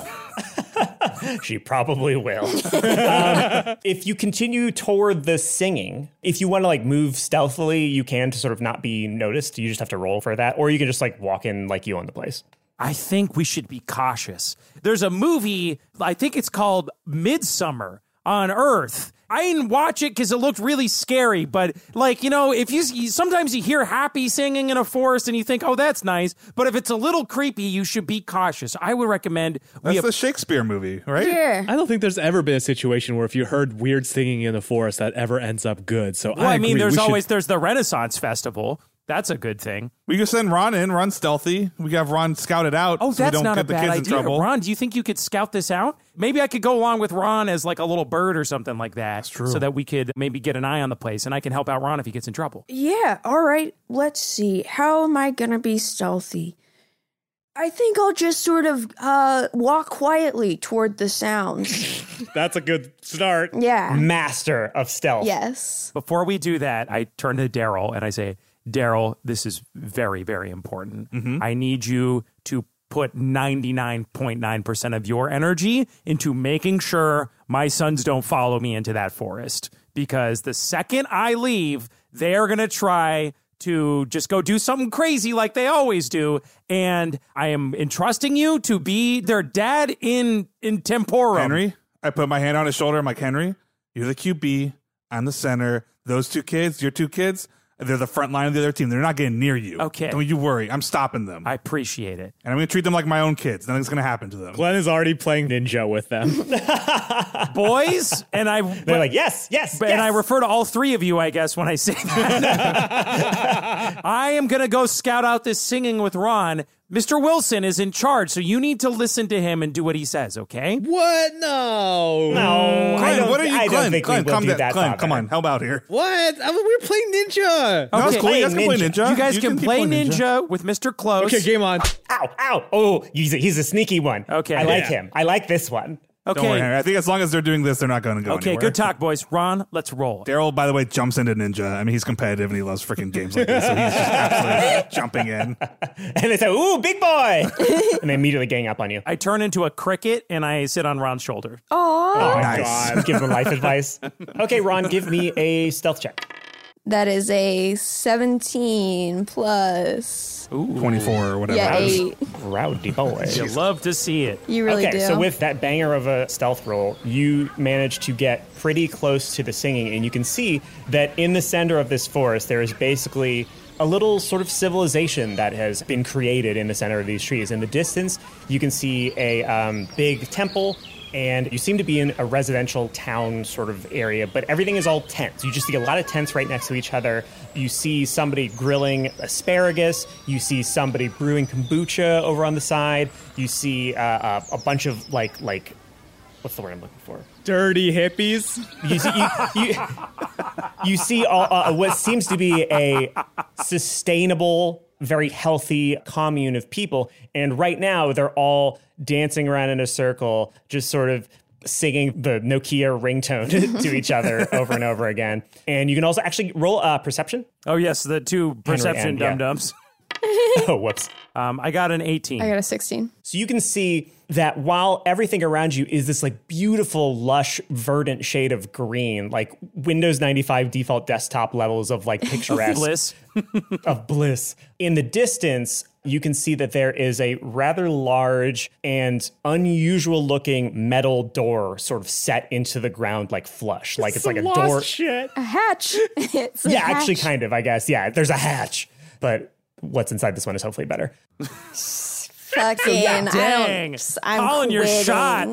S7: She probably will. um, if you continue toward the singing, if you want to like move stealthily, you can to sort of not be noticed. You just have to roll for that. Or you can just like walk in like you own the place.
S6: I think we should be cautious. There's a movie, I think it's called Midsummer on Earth. I didn't watch it because it looked really scary, but like, you know, if you, you sometimes you hear happy singing in a forest and you think, oh, that's nice. But if it's a little creepy, you should be cautious. I would recommend we
S5: That's
S6: have,
S5: the Shakespeare movie, right?
S3: Yeah.
S1: I don't think there's ever been a situation where if you heard weird singing in the forest that ever ends up good. So
S6: well,
S1: I,
S6: I mean,
S1: agree.
S6: there's
S1: We should-
S6: always, there's the Renaissance Festival. That's a good thing.
S5: We could send Ron in, Ron stealthy. We could have Ron scout it out
S6: Oh,
S5: so we
S6: that's
S5: don't
S6: not
S5: get
S6: a
S5: the
S6: bad
S5: kids in
S6: idea.
S5: trouble.
S6: Ron, do you think you could scout this out? Maybe I could go along with Ron as like a little bird or something like that. That's
S5: true.
S6: So that we could maybe get an eye on the place and I can help out Ron if he gets in trouble.
S3: Yeah, all right. Let's see. How am I going to be stealthy? I think I'll just sort of uh, walk quietly toward the sounds.
S1: That's a good start.
S3: Yeah.
S7: Master of stealth.
S3: Yes.
S6: Before we do that, I turn to Daryl and I say, Daryl, this is very, very important. I need you to put ninety-nine point nine percent of your energy into making sure my sons don't follow me into that forest. Because the second I leave, they're going to try to just go do something crazy like they always do. And I am entrusting you to be their dad in, in temporum.
S5: Henry, I put my hand on his shoulder. I'm like, Henry, you're the Q B. I'm the center. Those two kids, your two kids, they're the front line of the other team. They're not getting near you.
S6: Okay.
S5: Don't you worry. I'm stopping them.
S6: I appreciate it.
S5: and I'm going to treat them like my own kids. Nothing's going to happen to them.
S1: Glenn is already playing ninja with them.
S6: Boys, and I...
S7: They're like, yes, yes,
S6: But,
S7: yes.
S6: And I refer to all three of you, I guess, when I say that. I am going to go scout out this singing with Ron. Mister Wilson is in charge, so you need to listen to him and do what he says, okay?
S1: What? No.
S7: No, I
S5: Glenn,
S7: don't,
S5: what are you,
S7: I don't
S5: Glenn?
S7: think
S5: Glenn,
S7: we will
S5: calm
S7: do
S5: down.
S7: that.
S5: Glenn,
S7: Father.
S5: come on. Help out here.
S1: What? I mean, we were playing ninja.
S5: No, it's
S6: Okay.
S5: cool. You guys can play
S7: Ninja.
S5: ninja.
S6: You guys
S5: You
S6: can,
S5: keep
S6: play
S5: playing
S6: ninja. with Mister Close.
S1: Okay, game on.
S7: Ow, ow. Oh, he's a, he's a sneaky one.
S6: Okay.
S7: I like
S1: Yeah.
S7: him. I like this one.
S6: Okay.
S5: Don't worry, Henry. I think as long as they're doing this, they're not going to go
S6: Okay,
S5: anywhere.
S6: good talk, boys. Ron, let's roll.
S5: Daryl, by the way, jumps into ninja. I mean, he's competitive and he loves freaking games like this, so he's just absolutely jumping in.
S7: And they say, ooh, big boy. And they immediately gang up on you.
S6: I turn into a cricket and I sit on Ron's shoulder.
S3: Aw.
S7: Oh,
S5: Nice.
S7: God. Give him life advice. Okay, Ron, give me a stealth check.
S3: That is a seventeen plus.
S5: twenty-four or whatever.
S3: Yeah,
S5: it is.
S3: eight.
S7: Rowdy boy.
S6: You love to see it.
S3: You really
S7: okay,
S3: do.
S7: so with that banger of a stealth roll, you manage to get pretty close to the singing, and you can see that in the center of this forest, there is basically a little sort of civilization that has been created in the center of these trees. In the distance, you can see a um, big temple, and you seem to be in a residential town sort of area, but everything is all tents. You just see a lot of tents right next to each other. You see somebody grilling asparagus. You see somebody brewing kombucha over on the side. You see uh, uh, a bunch of like, like, what's the word I'm looking for?
S1: Dirty hippies.
S7: You see, you, you, you see all, uh, what seems to be a sustainable, very healthy commune of people. And right now, they're all dancing around in a circle, just sort of singing the Nokia ringtone to each other over and over again. And you can also actually roll uh, perception.
S6: Oh, yes, the two perception
S7: and- yeah.
S6: dum-dums.
S7: Oh, whoops.
S6: Um, I got an eighteen.
S3: I got a sixteen.
S7: So you can see that while everything around you is this like beautiful, lush, verdant shade of green, like Windows ninety-five default desktop levels of like picturesque
S6: Bliss.
S7: of bliss. In the distance, you can see that there is a rather large and unusual looking metal door sort of set into the ground like flush. Like it's like a
S1: Lost
S7: door.
S1: shit.
S3: A hatch. It's a
S7: Yeah,
S3: hatch.
S7: actually kind of, I guess. Yeah, there's a hatch. But what's inside this one is hopefully better.
S3: Fucking. I
S6: Dang.
S3: don't. I'm
S6: Calling your
S3: quitting.
S6: shot.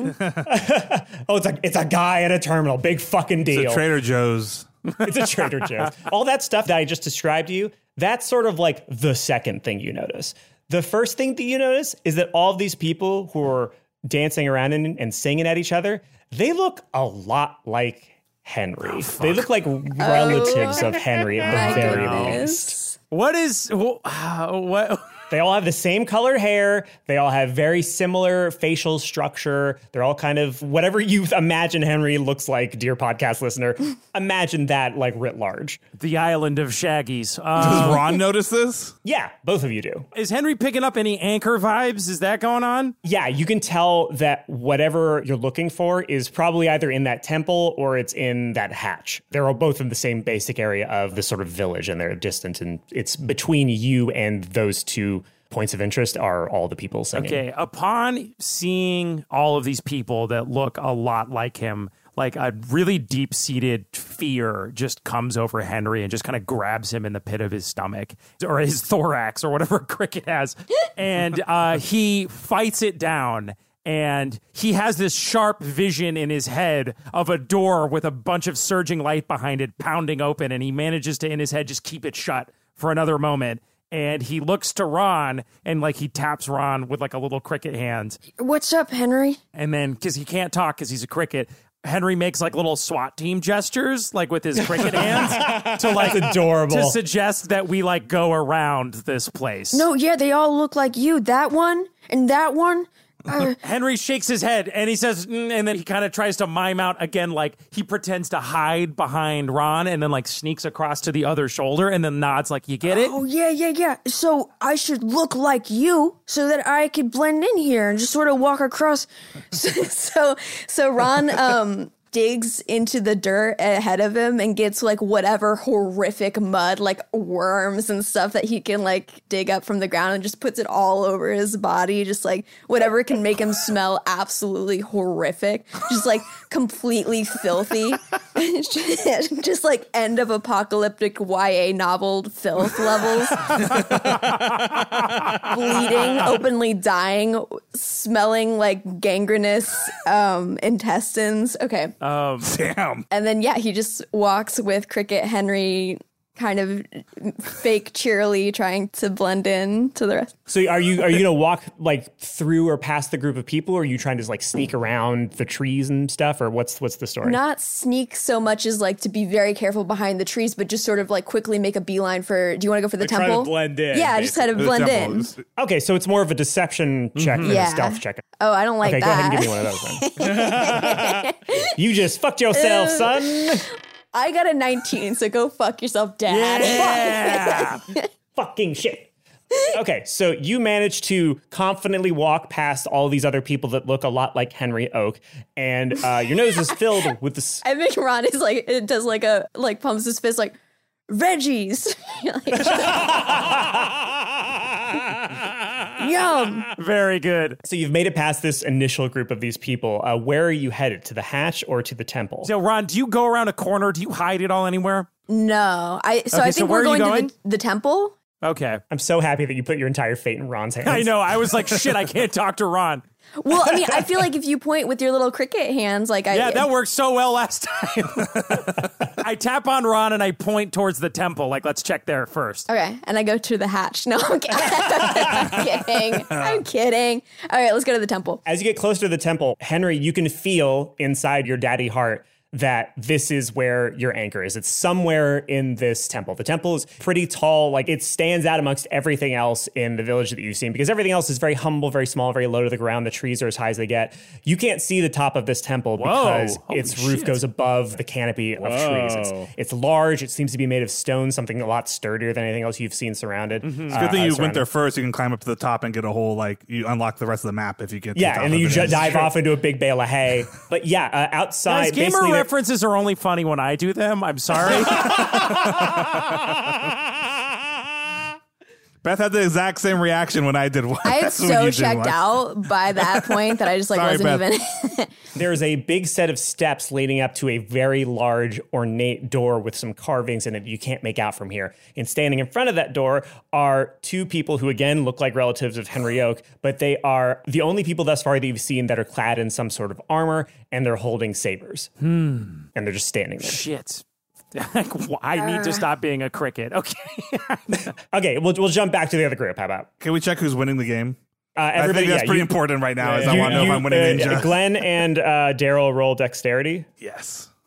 S7: Oh, it's a it's a guy at a terminal. Big fucking deal.
S5: It's a Trader Joe's.
S7: It's a Trader Joe's. All that stuff that I just described to you, that's sort of like the second thing you notice. The first thing that you notice is that all of these people who are dancing around and, and singing at each other, they look a lot like Henry. Oh, they look like relatives oh, of Henry at the very least.
S6: What is uh, what?
S7: They all have the same colored hair. They all have very similar facial structure. They're all kind of whatever you imagine Henry looks like, dear podcast listener. Imagine that like writ large.
S6: The island of Shaggies.
S5: Um, Does Ron notice this?
S7: Yeah, both of you do.
S6: Is Henry picking up any Anchor vibes? Is that going on?
S7: Yeah, you can tell that whatever you're looking for is probably either in that temple or it's in that hatch. They're all both in the same basic area of the sort of village, and they're distant, and it's between you and those two points of interest are all the people singing.
S6: Okay, upon seeing all of these people that look a lot like him, like a really deep-seated fear just comes over Henry and just kind of grabs him in the pit of his stomach or his thorax or whatever Cricket has. And uh, he fights it down. And he has this sharp vision in his head of a door with a bunch of surging light behind it pounding open. And he manages to, in his head, just keep it shut for another moment. And he looks to Ron and like he taps Ron with like a little cricket hand.
S3: What's up, Henry?
S6: And then because he can't talk because he's a cricket, Henry makes like little SWAT team gestures like with his cricket hands to like
S7: That's adorable.
S6: to suggest that we like go around this place.
S3: No, yeah, they all look like you. That one and that one. Uh,
S6: Henry shakes his head and he says, mm, and then he kind of tries to mime out again, like he pretends to hide behind Ron and then like sneaks across to the other shoulder and then nods like, you get it?
S3: Oh, yeah, yeah, yeah. So I should look like you so that I could blend in here and just sort of walk across. so, so, so Ron, um, digs into the dirt ahead of him and gets like whatever horrific mud, like worms and stuff that he can like dig up from the ground and just puts it all over his body. Just like whatever can make him smell absolutely horrific. Just like completely filthy. just, just like end of apocalyptic Y A novel filth levels. Bleeding, openly dying, smelling like gangrenous um, intestines. Okay.
S5: Um, Damn.
S3: And then, yeah, he just walks with Cricket Henry kind of fake cheerily trying to blend in to the rest.
S7: So are you are you going to walk like through or past the group of people, or are you trying to like sneak around the trees and stuff, or what's what's the story?
S3: Not sneak so much as like to be very careful behind the trees, but just sort of like quickly make a beeline for, do you want to go for the
S1: like
S3: temple?
S1: Try to blend in.
S3: Yeah, just kind of blend in.
S7: Okay, so it's more of a deception check
S3: Mm-hmm.
S7: than
S3: Yeah.
S7: a stealth check.
S3: Oh, I don't like
S7: okay,
S3: that.
S7: go ahead and give me one of those then. You just fucked yourself, son.
S3: I got a nineteen, so go fuck yourself, Dad.
S6: Yeah.
S7: Fucking shit. Okay, so you manage to confidently walk past all these other people that look a lot like Henry Oak, and uh, your nose is filled with this.
S3: I think Ron is like, it does like a, like pumps his fist like, Reggie's. Yum.
S6: Very good.
S7: So you've made it past this initial group of these people. Uh, where are you headed? To the hatch or to the temple?
S6: So, Ron, do you go around a corner? Do you hide it all anywhere?
S3: No. I so
S6: Okay,
S3: I
S6: so
S3: think
S6: where
S3: we're
S6: are you
S3: going,
S6: going?
S3: to the, the temple.
S6: Okay.
S7: I'm so happy that you put your entire fate in Ron's hands.
S6: I know. I was like, shit, I can't talk to Ron.
S3: Well, I mean, I feel like if you point with your little cricket hands, like I
S6: Yeah, that worked so well last time. I tap on Ron and I point towards the temple. Like, let's check there first.
S3: Okay, and I go to the hatch. No, I'm kidding. I'm kidding. I'm kidding. All right, let's go to the temple.
S7: As you get closer to the temple, Henry, you can feel inside your daddy heart that this is where your anchor is. It's somewhere in this temple. The temple is pretty tall. Like, it stands out amongst everything else in the village that you've seen because everything else is very humble, very small, very low to the ground. The trees are as high as they get. You can't see the top of this temple
S6: Whoa,
S7: because
S6: holy
S7: its roof
S6: shit.
S7: goes above the canopy of
S1: Whoa.
S7: trees. It's, it's large. It seems to be made of stone, something a lot sturdier than anything else you've seen surrounded.
S6: Mm-hmm.
S5: It's a good thing you went there first. You can climb up to the top and get a whole, like, you unlock the rest of the map if you get to
S7: Yeah,
S5: the top
S7: and then
S5: of
S7: you
S5: it.
S7: ju- dive off into a big bale of hay. But yeah, uh, outside,
S6: Guys, gamer
S7: basically, they're-
S6: references are only funny when I do them. I'm sorry.
S5: Beth had the exact same reaction when I did one.
S3: I had
S5: That's what
S3: so
S5: you did
S3: checked
S5: once.
S3: out by that point that I just like
S5: Sorry,
S3: wasn't
S5: Beth.
S3: even.
S7: There's a big set of steps leading up to a very large, ornate door with some carvings in it you can't make out from here. And standing in front of that door are two people who, again, look like relatives of Henry Oak, but they are the only people thus far that you've seen that are clad in some sort of armor, and they're holding sabers.
S6: Hmm.
S7: And they're just standing there.
S6: Shit. I need to stop being a cricket. Okay.
S7: Okay, we'll, we'll jump back to the other group. How about?
S5: Can we check who's winning the game?
S7: Uh,
S5: I
S7: everybody,
S5: think that's
S7: yeah,
S5: pretty
S7: you-
S5: important right now. Is I
S7: you-
S5: want to know
S7: you-
S5: if I'm winning
S7: uh,
S5: Ninja.
S7: Glenn and uh, Daryl roll dexterity.
S5: Yes.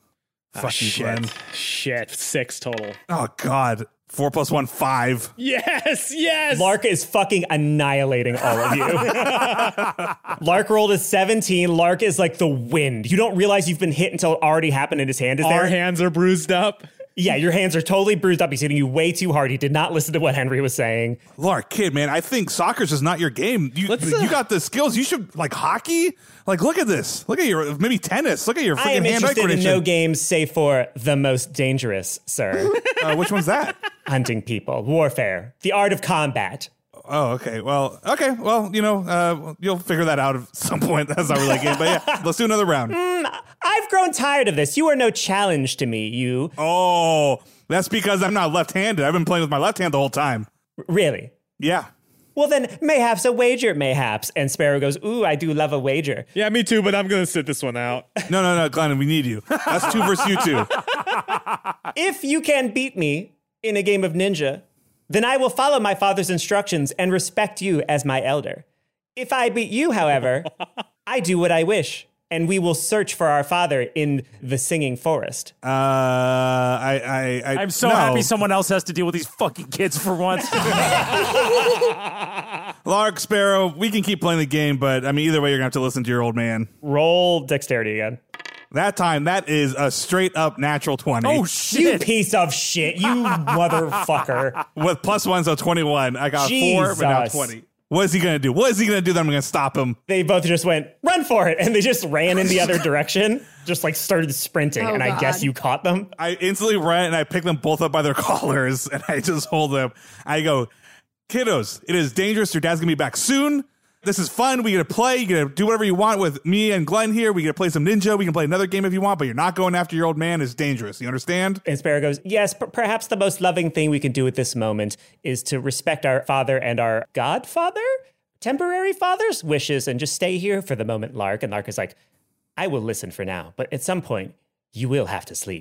S5: Fuck
S1: Ah,
S5: you,
S1: shit.
S5: Glenn.
S1: Shit. Six total.
S5: Oh, God. Four plus one, five.
S1: Yes, yes.
S7: Lark is fucking annihilating all of you. Lark rolled a seventeen. Lark is like the wind. You don't realize you've been hit until it already happened and his hand is
S1: Our
S7: there.
S1: hands are bruised up.
S7: Yeah, your hands are totally bruised up. He's hitting you way too hard. He did not listen to what Henry was saying.
S5: Lark, kid, man, I think soccer's just not your game. You,
S1: Let's, uh,
S5: you got the skills. You should, like, hockey? Like, look at this. Look at your, maybe tennis. Look at your
S7: I am
S5: freaking hand-eye
S7: interested in
S5: coordination.
S7: no games save for the most dangerous, sir.
S5: Uh, which one's that?
S7: Hunting people, warfare, the art of combat.
S5: Oh, okay. Well, okay. Well, you know, uh, you'll figure that out at some point. That's not really a game. But yeah, let's do another round.
S7: I've grown tired of this. You are no challenge to me, you.
S5: Oh, that's because I'm not left-handed. I've been playing with my left hand the whole time.
S7: Really?
S5: Yeah.
S7: Well, then, mayhaps a wager, mayhaps. And Sparrow goes, ooh, I do love a wager.
S1: Yeah, me too, but I'm going to sit this one out.
S5: No, no, no, Glenn, we need you. That's two versus you two.
S7: If you can beat me in a game of ninja, then I will follow my father's instructions and respect you as my elder. If I beat you, however, I do what I wish, and we will search for our father in the singing forest.
S5: Uh, I, I, I
S6: I'm so
S5: no.
S6: happy someone else has to deal with these fucking kids for once.
S5: Lark, Sparrow, we can keep playing the game, but I mean, either way, you're gonna have to listen to your old man.
S7: Roll dexterity again.
S5: That time, that is a straight up natural twenty.
S6: Oh,
S7: You
S6: shit.
S7: piece of shit, you motherfucker.
S5: With plus one, so twenty-one. I got four, but now
S7: Jesus.
S5: twenty. What is he gonna do? What is he gonna do that I'm gonna stop him?
S7: They both just went, run for it. And they just ran in the other direction, just like started sprinting.
S3: Oh,
S7: and I
S3: God.
S7: guess you caught them.
S5: I instantly run and I pick them both up by their collars and I just hold them. I go, kiddos, it is dangerous. Your dad's gonna be back soon. This is fun. We get to play. You get to do whatever you want with me and Glenn here. We get to play some ninja. We can play another game if you want, but you're not going after your old man. It's dangerous. You understand?
S7: And Sparrow goes, yes, p- perhaps the most loving thing we can do at this moment is to respect our father and our godfather, temporary father's wishes, and just stay here for the moment, Lark. And Lark is like, I will listen for now, but at some point, you will have to sleep.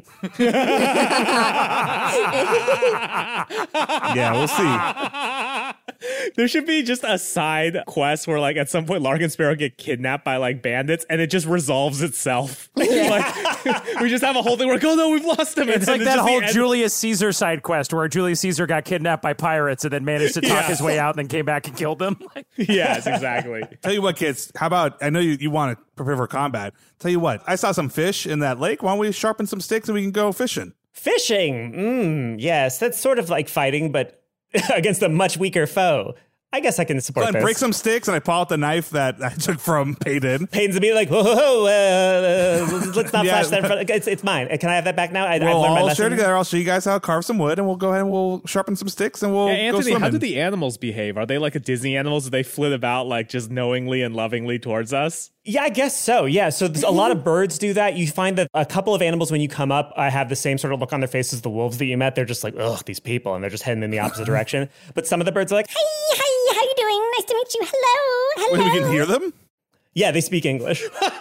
S5: Yeah, we'll see.
S1: There should be just a side quest where, like, at some point, Lark and Sparrow get kidnapped by, like, bandits, and it just resolves itself. Like, we just have a whole thing where, oh, no, we've lost him.
S6: It's
S1: And
S6: like
S1: then
S6: that
S1: just the
S6: whole
S1: end-
S6: Julius Caesar side quest where Julius Caesar got kidnapped by pirates and then managed to talk
S1: Yeah.
S6: his way out and then came back and killed them.
S1: Yes, exactly.
S5: Tell you what, kids, how about, I know you, you want to prepare for combat. Tell you what, I saw some fish in that lake. Why don't we sharpen some sticks and we can go fishing?
S7: Fishing. Mm, yes, that's sort of like fighting, but against a much weaker foe. I guess I can support
S5: Glenn,
S7: this.
S5: break some sticks and I pull out the knife that I took from Payton.
S7: Payton's immediately like, whoa, whoa, whoa, uh, let's not
S5: Yeah.
S7: flash that in front. It's, it's mine. Can I have that back now? I, I've
S5: We'll
S7: learned my
S5: all
S7: lesson.
S5: share together. I'll show you guys how to carve some wood and we'll go ahead and we'll sharpen some sticks and we'll
S1: Yeah,
S5: go
S1: Anthony,
S5: swimming.
S1: how do the animals behave? Are they like a Disney animals? Do they flit about, like, just knowingly and lovingly towards us?
S7: Yeah, I guess so. Yeah. So there's a lot of birds do that. You find that a couple of animals, when you come up, uh, have the same sort of look on their faces as the wolves that you met. They're just like, ugh, these people. And they're just heading in the opposite direction. But some of the birds are like, hey,
S10: Hi, how you doing? Nice to meet you. Hello. Hello.
S5: Wait, we can hear them?
S7: yeah, they speak English.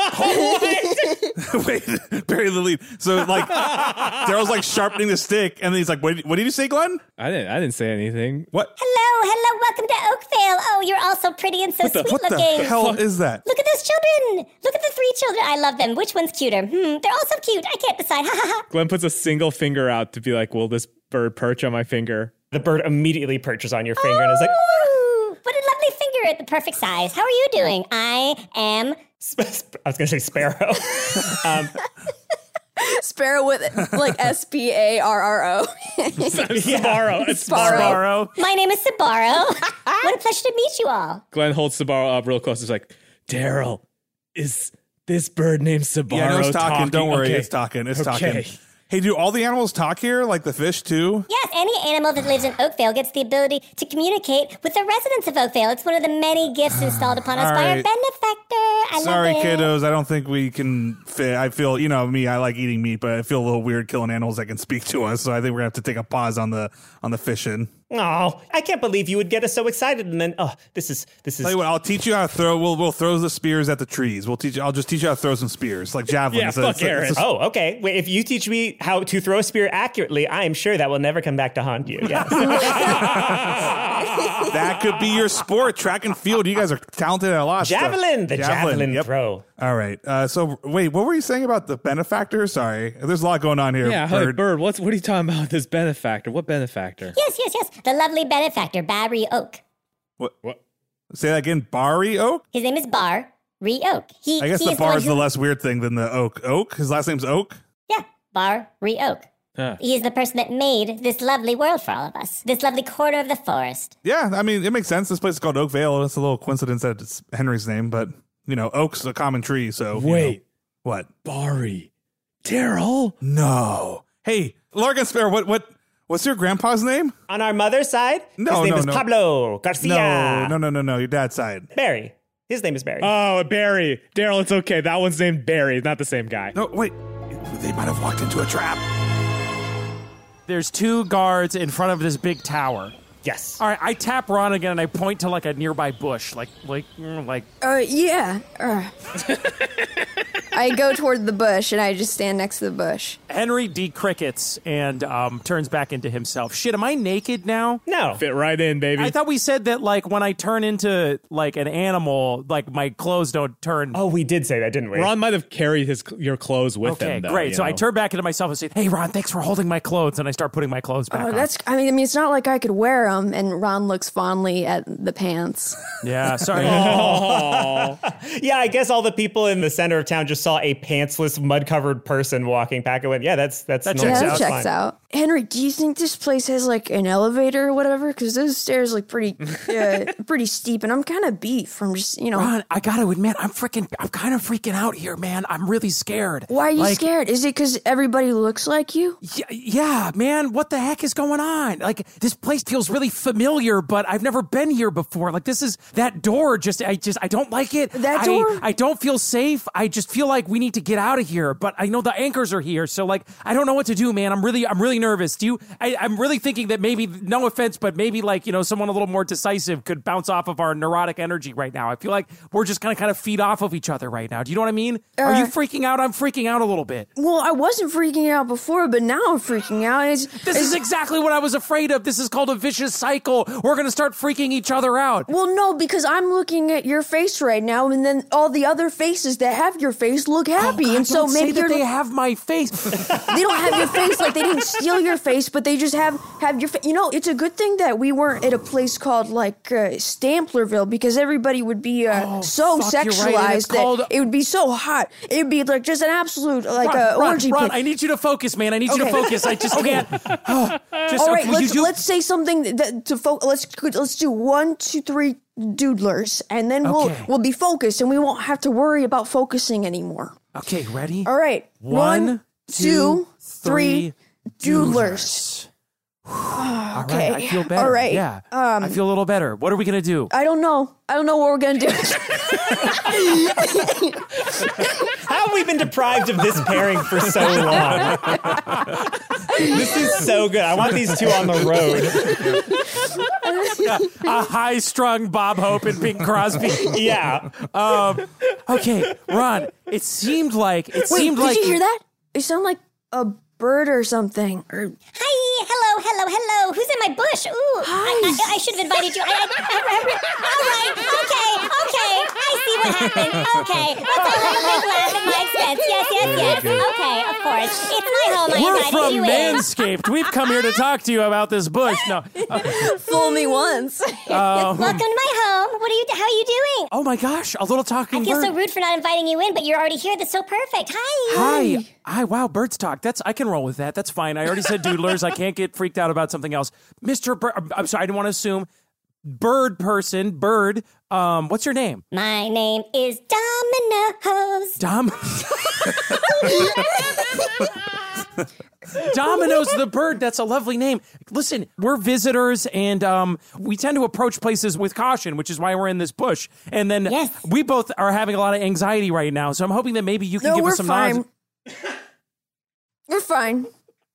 S5: Wait, bury the lead. So, like, Daryl's like sharpening the stick, and then he's like, "What? What did you say, Glenn?
S1: I didn't. I didn't say anything.
S5: What?
S10: Hello, hello. Welcome to Oakvale. Oh, you're all so pretty and so sweet
S5: What the
S10: looking.
S5: hell is that?
S10: Look at those children. Look at the three children. I love them. Which one's cuter? Hmm, they're all so cute. I can't decide. Ha ha ha.
S1: Glenn puts a single finger out to be like, will this bird perch on my finger?
S7: The bird immediately perches on your finger and is like,
S10: Ooh, what a lovely finger at the perfect size. How are you doing? I am.
S7: I was going to say sparrow. um,
S3: Sparrow with like S P A R R O.
S1: Sparrow. It's
S3: Sparrow.
S6: Borrow.
S10: My name is Sabaro. What a pleasure to meet you all.
S1: Glenn holds Sabaro up real close. He's like, Daryl, is this bird named Sabaro
S5: Yeah, no, it's talking. Don't worry,
S1: Okay.
S5: it's talking. It's
S1: Okay.
S5: talking. Hey, do all the animals talk here, like the fish too?
S10: Yes, any animal that lives in Oakvale gets the ability to communicate with the residents of Oakvale. It's one of the many gifts installed upon us
S5: All
S10: by our
S5: right.
S10: benefactor. I
S5: Sorry,
S10: love it.
S5: kiddos. I don't think we can fit. I feel, you know, me. I like eating meat, but I feel a little weird killing animals that can speak to us. So I think we're gonna have to take a pause on the on the fishing.
S7: oh, I can't believe you would get us so excited. And then, oh, this is, this is.
S5: Tell you what, I'll teach you how to throw. We'll we'll throw the spears at the trees. We'll teach. I'll just teach you how to throw some spears, like javelins.
S1: Yeah,
S5: It's a-
S1: fuck
S5: it's a-
S1: Aaron.
S5: it's a-
S7: Oh, okay. Wait, if you teach me how to throw a spear accurately, I am sure that will never come back to haunt you. Yes.
S5: that could be your sport, track and field. You guys are talented at a lot. of stuff.
S7: Javelin, the javelin,
S5: yep.
S7: throw.
S5: All right. Uh, so wait, what were you saying about the benefactor? Sorry, there's a lot going on here.
S2: Yeah,
S5: Bird.
S2: Bird. Bird, what's what are you talking about with this benefactor? What benefactor?
S10: Yes, yes, yes. The lovely benefactor, Barry Oak.
S5: What?
S2: What?
S5: Say that again. Barry Oak.
S10: His name is Bar Re Oak. He,
S5: I guess
S10: he
S5: the
S10: is
S5: bar
S10: one
S5: is the
S10: who-
S5: less weird thing than the oak. Oak. His last name's Oak.
S10: Yeah, Bar Re Oak.
S2: Huh.
S10: He is the person that made this lovely world for all of us. This lovely corner of the forest.
S5: Yeah, I mean, it makes sense. This place is called Oak Vale. It's a little coincidence that it's Henry's name, but you know, oak's a common tree. So you
S2: Wait.
S5: know. What?
S2: Barry. Daryl?
S5: No. Hey, Largan Spare, what what what's your grandpa's name?
S7: On our mother's side,
S5: No,
S7: his name
S5: no,
S7: is
S5: no.
S7: Pablo Garcia.
S5: No, no, no, no, no. Your dad's side.
S7: Barry. His name is Barry.
S2: Oh, Barry. Daryl, it's okay. That one's named Barry. It's not the same guy.
S5: No, wait. They might have walked into a trap.
S6: There's two guards in front of this big tower.
S7: yes.
S6: All right, I tap Ron again and I point to like a nearby bush, like like mm, like.
S3: Uh, yeah. Uh. I go toward the bush and I just stand next to the bush.
S6: Henry D crickets and um, turns back into himself. Shit, am I naked now?
S7: No.
S2: Fit right in, baby.
S6: I thought we said that like when I turn into like an animal, like my clothes don't turn.
S7: Oh, we did say that, didn't we?
S2: Ron might have carried his your clothes with
S6: okay,
S2: him. Though,
S6: great.
S2: you
S6: So I
S2: know?
S6: turn back into myself and say, "Hey, Ron, thanks for holding my clothes," and I start putting my clothes back
S3: Oh,
S6: on.
S3: that's. I mean, I mean, it's not like I could wear them. And Ron looks fondly at the pants.
S6: Yeah, sorry.
S7: Yeah, I guess all the people in the center of town just saw a pantsless, mud-covered person walking back and went, yeah, that's that's
S6: That
S7: normal.
S6: checks
S3: Yeah,
S6: out.
S3: that
S7: That's
S3: checks
S7: fine.
S3: out. Henry, do you think this place has like an elevator or whatever? Because those stairs look pretty, uh, pretty steep, and I'm kind of beat from just you know.
S6: Ron, I gotta admit, I'm freaking, I'm kind of freaking out here, man. I'm really scared.
S3: Why are you
S6: Like,
S3: scared? Is it because everybody looks like you?
S6: Yeah, yeah, man, what the heck is going on? Like, this place feels really familiar, but I've never been here before. Like, this is that door. Just, I just, I don't like it.
S3: That
S6: I,
S3: door?
S6: I don't feel safe. I just feel like we need to get out of here. But I know the anchors are here, so like, I don't know what to do, man. I'm really, I'm really nervous. Do you? I, I'm really thinking that maybe, no offense, but maybe like, you know, someone a little more decisive could bounce off of our neurotic energy right now. I feel like we're just gonna kind of feed off of each other right now. Do you know what I mean? are you
S3: Uh,
S6: freaking out? I'm freaking out a little bit.
S3: Well, I wasn't freaking out before, but now I'm freaking out. It's,
S6: This is exactly what I was afraid of. This is called a vicious cycle. We're going to start freaking each other out.
S3: Well, no, because I'm looking at your face right now, and then all the other faces that have your face look happy,
S6: Oh, God,
S3: and so
S6: don't
S3: maybe
S6: say
S3: you're
S6: that they have my face.
S3: they don't have your face, like they didn't steal your face, but they just have have your face. You know, it's a good thing that we weren't at a place called like uh, Stamplerville, because everybody would be uh,
S6: Oh,
S3: so
S6: fuck, you're right, and it's
S3: sexualized that
S6: called-
S3: it would be so hot. It would be like just an absolute like
S6: Ron,
S3: uh,
S6: Ron,
S3: orgy
S6: Ron,
S3: pit.
S6: I need you to focus, man. I need you to
S3: Okay.
S6: focus. I just can't. just,
S3: All right,
S6: okay,
S3: let's
S6: you do-
S3: let's say something that, to fo- let's let's do one, two, three doodlers, and then we'll
S6: Okay.
S3: we'll be focused, and we won't have to worry about focusing anymore.
S6: Okay, ready?
S3: All right,
S6: One, two,
S3: three,
S6: doodlers.
S3: doodlers.
S6: All
S3: Okay,
S6: right, I feel better.
S3: all right,
S6: Yeah,
S3: um,
S6: I feel a little better. What are we going to do?
S3: I don't know. I don't know what we're gonna do.
S7: How have we been deprived of this pairing for so long? This is so good. I want these two on the road.
S6: A high-strung Bob Hope and Bing Crosby.
S7: Yeah.
S6: Um, okay, Ron, it seemed like, it
S3: Wait,
S6: seemed
S3: did
S6: like...
S3: you hear that? It sounded like a bird or something. Or
S10: Hi, hello, hello, hello. Who's in my bush? Ooh, I, I, I should have invited you. I, I, I, I, all right, okay, okay. I see what happened. Okay, let's all have a big laugh at my expense. Yes, yes, yes. Okay, of course. It's my home. I
S6: We're
S10: invited
S6: from
S10: you in.
S6: Manscaped. We've come here to talk to you about this bush. No.
S3: fool me once.
S10: Welcome to my home. What are you? How are you doing?
S6: Oh my gosh, a little talking
S10: I feel
S6: bird.
S10: so rude for not inviting you in, but you're already here. That's so perfect. Hi.
S6: Hi. Hi, wow, birds talk. That's I can roll with that. That's fine. I already said doodlers. I can't get freaked out about something else. Mister Bird, I'm sorry, I didn't want to assume. Bird person, bird. Um, what's your name?
S10: My name is Dominoes.
S6: Dom. Domino's the bird. That's a lovely name. Listen, we're visitors, and um, we tend to approach places with caution, which is why we're in this bush. And then
S10: Yes.
S6: we both are having a lot of anxiety right now, so I'm hoping that maybe you can
S3: No,
S6: give
S3: we're
S6: us some
S3: fine.
S6: knowledge.
S3: We're fine.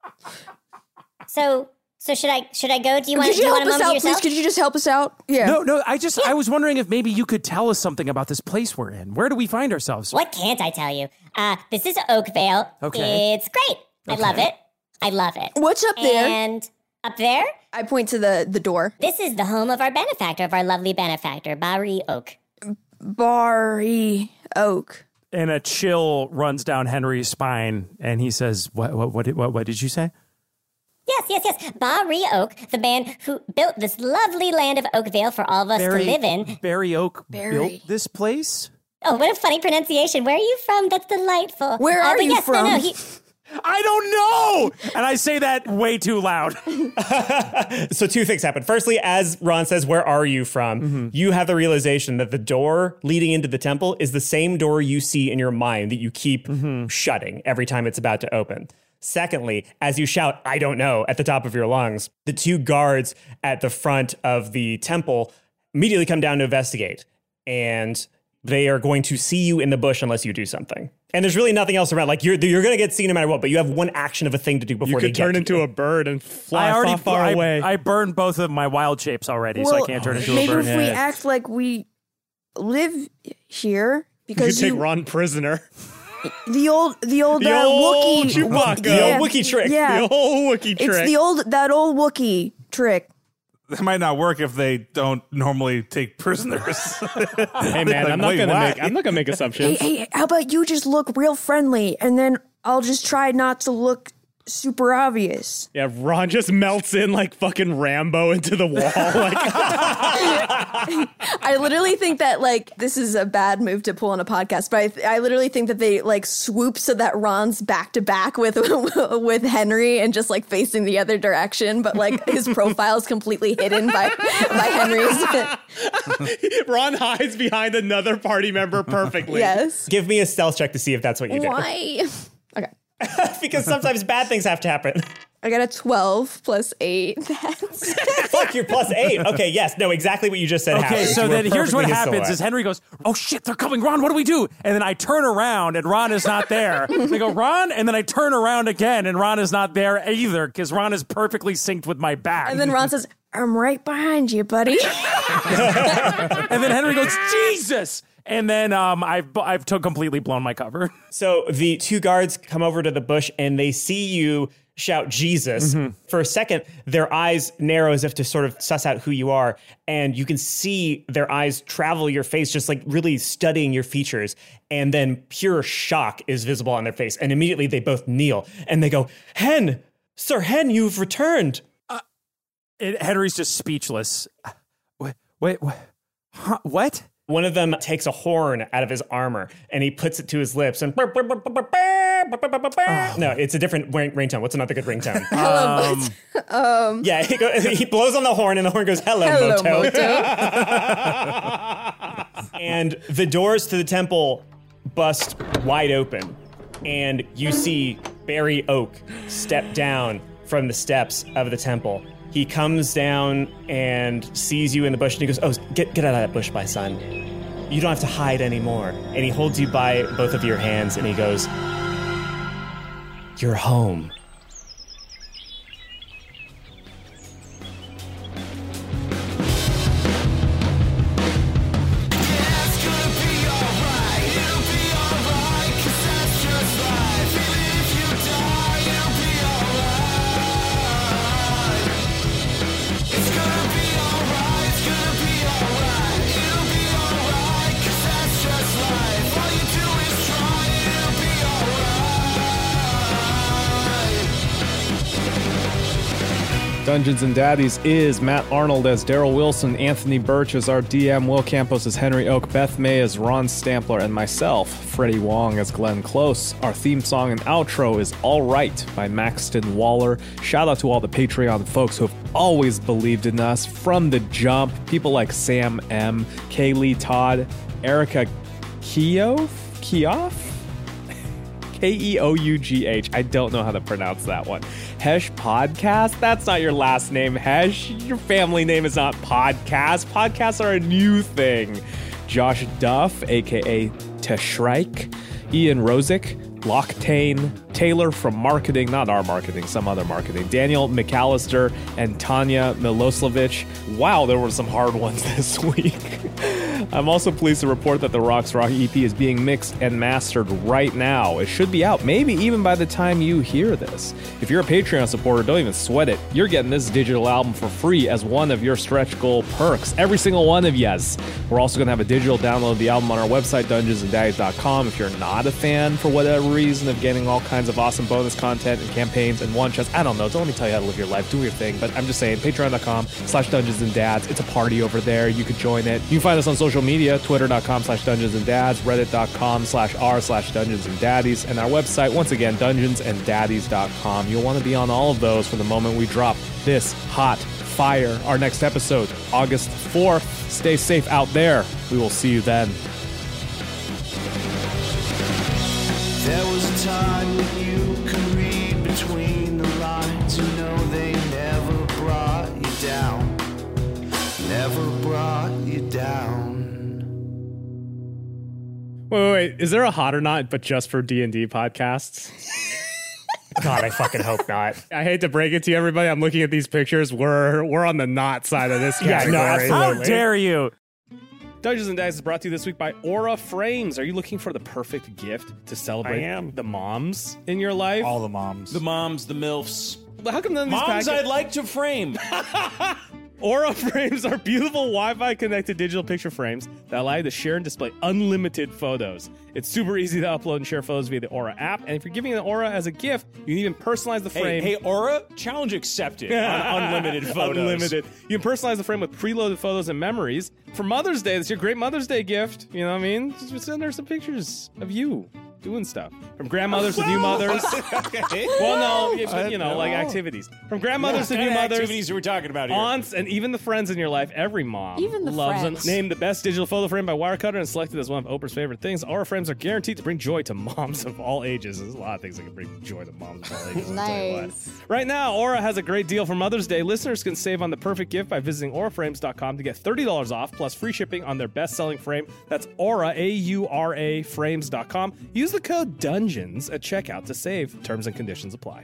S10: So, so should I? Should I go? Do you want?
S3: Could
S10: Do
S3: you
S10: you
S3: help
S10: want a
S3: us
S10: moment
S3: out,
S10: to yourself?
S3: please? Could you just help us out? Yeah.
S6: No, no, I just, I was wondering if maybe you could tell us something about this place we're in. Where do we find ourselves?
S10: What can't I tell you? Uh, this is Oakvale.
S6: Okay.
S10: It's great. I love it. I love it.
S3: What's up there?
S10: And up there,
S3: I point to the the door.
S10: this is the home of our benefactor, of our lovely benefactor, Barry Oak.
S3: Barry Oak.
S6: and a chill runs down Henry's spine, and he says, what what what did, what, what did you say?
S10: Yes, yes, yes. Barry Oak, the man who built this lovely land of Oakvale for all of us
S6: Barry,
S10: to live in.
S6: Barry Oak
S3: Barry.
S6: built this place?
S10: Oh, what a funny pronunciation. Where are you from? That's delightful.
S3: Where
S10: Uh,
S3: are
S10: but
S3: you
S10: yes,
S3: from?
S10: No, no, he,
S6: I don't know! And I say that way too loud.
S7: So two things happen. Firstly, as Ron says, where are you from? Mm-hmm. You have the realization that the door leading into the temple is the same door you see in your mind that you keep mm-hmm. shutting every time it's about to open. Secondly, as you shout, I don't know, at the top of your lungs, the two guards at the front of the temple immediately come down to investigate. And they are going to see you in the bush unless you do something. And there's really nothing else around. Like, you're you're going to get seen no matter what, but you have one action of a thing to do before
S2: You
S7: they
S2: could
S7: get
S2: turn
S7: to
S2: into
S7: you.
S2: a bird and fly
S6: I already
S2: far, far
S6: I,
S2: away.
S6: I burned both of my wild shapes already, so I can't turn into a
S3: maybe
S6: bird.
S3: if we act like we live here,
S2: you could
S3: because
S2: take
S3: you,
S2: Ron prisoner.
S3: the old, the old,
S2: The
S3: uh,
S2: old
S3: Wookiee,
S2: Chewbacca.
S7: The old Wookiee trick.
S3: Yeah,
S2: The old Wookiee trick.
S3: it's the old, that old Wookiee trick.
S5: That might not work if they don't normally take prisoners.
S2: Hey man,
S5: Like,
S2: I'm not
S5: wait,
S2: gonna
S5: why?
S2: make I'm not gonna make
S3: Hey,
S2: assumptions.
S3: hey, how about you just look real friendly, and then I'll just try not to look super obvious.
S2: Yeah, Ron just melts in like fucking Rambo into the wall. Like,
S3: I literally think that, like, this is a bad move to pull on a podcast, but I, th- I literally think that they, like, swoop so that Ron's back to back with with Henry and just, like, facing the other direction, but, like, his profile is completely hidden by, by Henry's.
S2: Ron hides behind another party member perfectly.
S3: Yes.
S7: Give me a stealth check to see if that's what you do.
S3: Why? Okay.
S7: Because sometimes bad things have to happen.
S3: I got a twelve plus eight. That's
S7: Fuck, you're plus eight. Okay, yes, no, exactly what you just said
S6: Okay,
S7: happens.
S6: so
S7: You were
S6: then here's what
S7: perfectly
S6: happens
S7: silhouette.
S6: is Henry goes, oh shit, they're coming. Ron, what do we do? And then I turn around and Ron is not there. They go, Ron? And then I turn around again and Ron is not there either because Ron is perfectly synced with my back.
S3: and then Ron says, I'm right behind you, buddy.
S6: And then Henry goes, Jesus! And then um, I've, I've t- completely blown my cover.
S7: So the two guards come over to the bush and they see you shout Jesus.
S6: Mm-hmm.
S7: For a second, their eyes narrow as if to sort of suss out who you are. And you can see their eyes travel your face, just like really studying your features. And then pure shock is visible on their face. And immediately they both kneel and they go, Hen, Sir Hen, you've returned.
S6: It, Henry's just speechless. Wait, wait, what? Huh, what?
S7: One of them takes a horn out of his armor and he puts it to his lips and no, it's a different ring- ringtone. What's another good ringtone?
S3: Hello,
S7: um, yeah, he, go, he blows on the horn and the horn goes, hello,
S3: Hello,
S7: Moto.
S3: Moto.
S7: And the doors to the temple bust wide open and you see Barry Oak step down from the steps of the temple. He comes down and sees you in the bush and he goes, oh, get, get out of that bush, my son. You don't have to hide anymore. And he holds you by both of your hands and he goes, you're home.
S11: Dungeons and Daddies is Matt Arnold as Daryl Wilson, Anthony Birch as our D M, Will Campos as Henry Oak, Beth May as Ron Stampler, and myself, Freddie Wong as Glenn Close. Our theme song and outro is All Right by Maxton Waller. Shout out to all the Patreon folks who have always believed in us from the jump. People like Sam M, Kaylee Todd, Erica Keough? Keough? K E O U G H. I don't know how to pronounce that one. Hesh Podcast? That's not your last name, Hesh. Your family name is not Podcast. Podcasts are a new thing. Josh Duff, a k a. Teshrike. Ian Rosick. Lochtane. Taylor from marketing, not our marketing, some other marketing, Daniel McAllister, and Tanya Miloslavich. Wow, there were some hard ones this week. I'm also pleased to report that the Rocks Rock E P is being mixed and mastered right now. It should be out, maybe even by the time you hear this. If you're a Patreon supporter, don't even sweat it. You're getting this digital album for free as one of your stretch goal perks. Every single one of yes. We're also going to have a digital download of the album on our website, dungeons and daddies dot com. If you're not a fan, for whatever reason, of getting all kinds of awesome bonus content and campaigns and one-shots, I don't know. Don't let me tell you how to live your life. Do your thing. But I'm just saying, patreon.com slash dungeons and dads. It's a party over there. You could join it. You can find us on social media, twitter.com slash dungeons and dads, reddit.com slash r slash dungeons and daddies, and our website, once again, dungeons and daddies dot com. You'll want to be on all of those from the moment we drop this hot fire. Our next episode, August fourth. Stay safe out there. We will see you then.
S12: There was a time when you could read between the lines. You know they never brought you down. Never brought you down.
S11: Wait, wait, wait. Is there a Hot or Not, but just for D and D podcasts?
S7: God, I fucking hope not.
S11: I hate to break it to you, everybody. I'm looking at these pictures. We're we're on the not side of this category.
S7: Yeah, no, absolutely.
S11: How
S7: dare you?
S11: Dungeons and Daddies is brought to you this week by Aura Frames. Are you looking for the perfect gift to celebrate
S7: I am.
S11: the moms in your life?
S5: All the moms.
S6: The moms, the MILFs.
S11: How come none of these
S6: Moms
S11: packets-
S6: I'd like to frame.
S11: Aura Frames are beautiful Wi-Fi connected digital picture frames that allow you to share and display unlimited photos. It's super easy to upload and share photos via the Aura app, and if you're giving an Aura as a gift, you can even personalize the frame.
S6: Hey, hey, Aura, challenge accepted on unlimited photos.
S11: Unlimited. You can personalize the frame with preloaded photos and memories. For Mother's Day, that's your great Mother's Day gift. You know what I mean? Just send her some pictures of you doing stuff. From grandmothers to new mothers.
S6: Okay.
S11: Well, no, you, you know, like activities. From grandmothers
S6: What
S11: to new
S6: kind of
S11: mothers.
S6: activities are we talking about here?
S11: Aunts, and even the friends in your life. Every mom
S3: Even the
S11: loves
S3: friends.
S11: them. Named the best digital photo frame by Wirecutter and selected as one of Oprah's favorite things. Aura frames are guaranteed to bring joy to moms of all ages. There's a lot of things that can bring joy to moms of all ages. I'll tell you what.
S3: Nice.
S11: Right now, Aura has a great deal for Mother's Day. Listeners can save on the perfect gift by visiting aura frames dot com to get thirty dollars off plus free shipping on their best-selling frame. That's Aura, A U R A, frames dot com. Use the code DUNGEONS at checkout to save. Terms and conditions apply.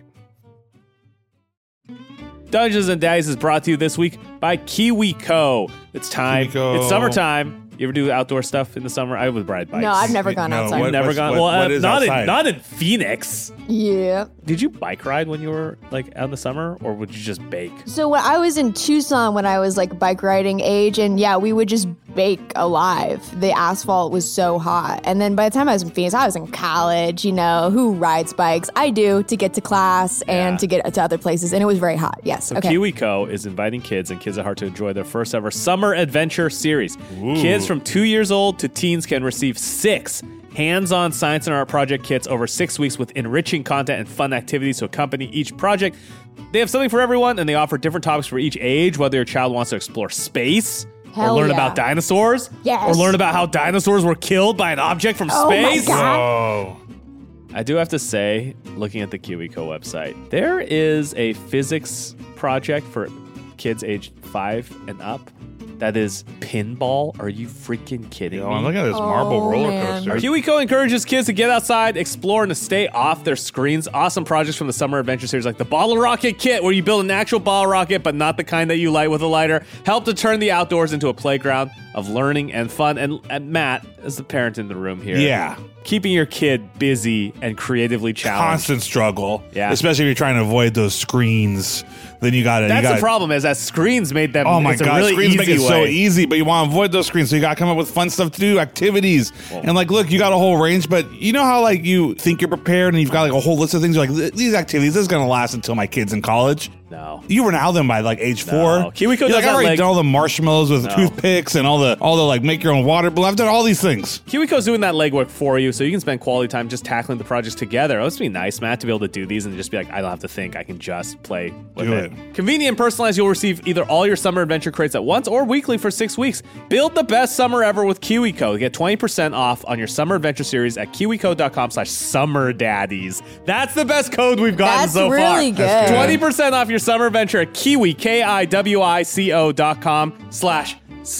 S11: Dungeons and Daddies is brought to you this week by KiwiCo. It's time.
S5: KiwiCo.
S11: It's summertime. You ever do outdoor stuff in the summer? I would ride bikes.
S3: No, I've never gone
S5: No,
S3: outside.
S5: what-
S11: Never
S5: what's-
S11: gone.
S5: what-
S11: well, uh,
S5: what is
S11: not
S5: outside?
S11: in not in Phoenix.
S3: Yeah.
S11: Did you bike ride when you were like out in the summer, or would you just bake?
S3: So when I was in Tucson when I was like bike riding age, and yeah, we would just bake alive. The asphalt was so hot. And then by the time I was in Phoenix, I was in college, you know, who rides bikes? I do, to get to class and to get to other places. And it was very hot. Yes.
S11: So
S3: okay.
S11: KiwiCo is inviting kids and kids at heart to enjoy their first ever summer adventure series. Kids from two years old to teens can receive six hands-on science and art project kits over six weeks with enriching content and fun activities to accompany each project. They have something for everyone, and they offer different topics for each age, whether your child wants to explore space,
S3: Hell
S11: or learn
S3: yeah.
S11: about dinosaurs,
S3: Yes.
S11: or learn about how dinosaurs were killed by an object from
S3: Oh my
S11: space.
S3: God.
S5: Oh.
S11: I do have to say, looking at the KiwiCo website, there is a physics project for kids aged five and up that is pinball. Are you freaking kidding
S5: Yo,
S11: me?
S5: I'm looking at this marble
S3: Oh,
S5: roller
S3: man.
S5: coaster.
S11: KiwiCo encourages kids to get outside, explore, and to stay off their screens. Awesome projects from the Summer Adventure Series, like the Bottle Rocket Kit, where you build an actual bottle rocket, but not the kind that you light with a lighter. Help to turn the outdoors into a playground of learning and fun. And, and Matt, as the parent in the room here,
S5: Yeah.
S11: keeping your kid busy and creatively challenged.
S5: Constant struggle.
S11: Yeah.
S5: Especially if you're trying to avoid those screens. Then you got to.
S11: That's
S5: you gotta,
S11: the problem, is that screens made them.
S5: Oh my
S11: it's a
S5: god,
S11: really
S5: screens
S11: easy
S5: make it
S11: way.
S5: so easy, but you want to avoid those screens, so you got to come up with fun stuff to do, activities, and like, look, you got a whole range. But you know how like you think you're prepared, and you've got like a whole list of things. You're like, these activities, this is gonna last until my kid's in college.
S11: No.
S5: You were now them by like age four.
S11: KiwiCo
S5: You're
S11: does
S5: like,
S11: that,
S5: I've already
S11: like-
S5: done all the marshmallows with
S11: No.
S5: toothpicks and all the all the like make your own water balloon. I've done all these things.
S11: KiwiCo's doing that legwork for you, so you can spend quality time just tackling the projects together. Oh, it's be nice, Matt, to be able to do these and just be like, I don't have to think. I can just play with
S5: Do
S11: it.
S5: it.
S11: Convenient and personalized, you'll receive either all your summer adventure crates at once or weekly for six weeks. Build the best summer ever with KiwiCo. Get twenty percent off on your summer adventure series at kiwico.com slash summerdaddies. That's the best code we've gotten
S3: That's
S11: so far.
S3: really good.
S11: twenty percent off your summer adventure at Kiwi, K I W I C O dot com slash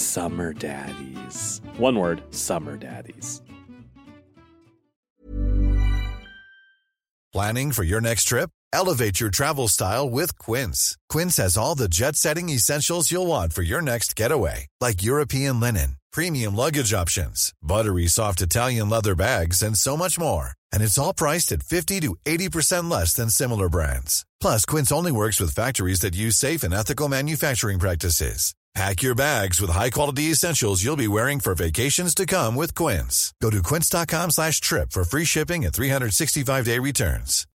S11: summerdaddies. One word, summerdaddies.
S13: Planning for your next trip? Elevate your travel style with Quince. Quince has all the jet-setting essentials you'll want for your next getaway, like European linen, premium luggage options, buttery soft Italian leather bags, and so much more. And it's all priced at fifty to eighty percent less than similar brands. Plus, Quince only works with factories that use safe and ethical manufacturing practices. Pack your bags with high-quality essentials you'll be wearing for vacations to come with Quince. Go to quince.com slash trip for free shipping and three sixty-five day returns.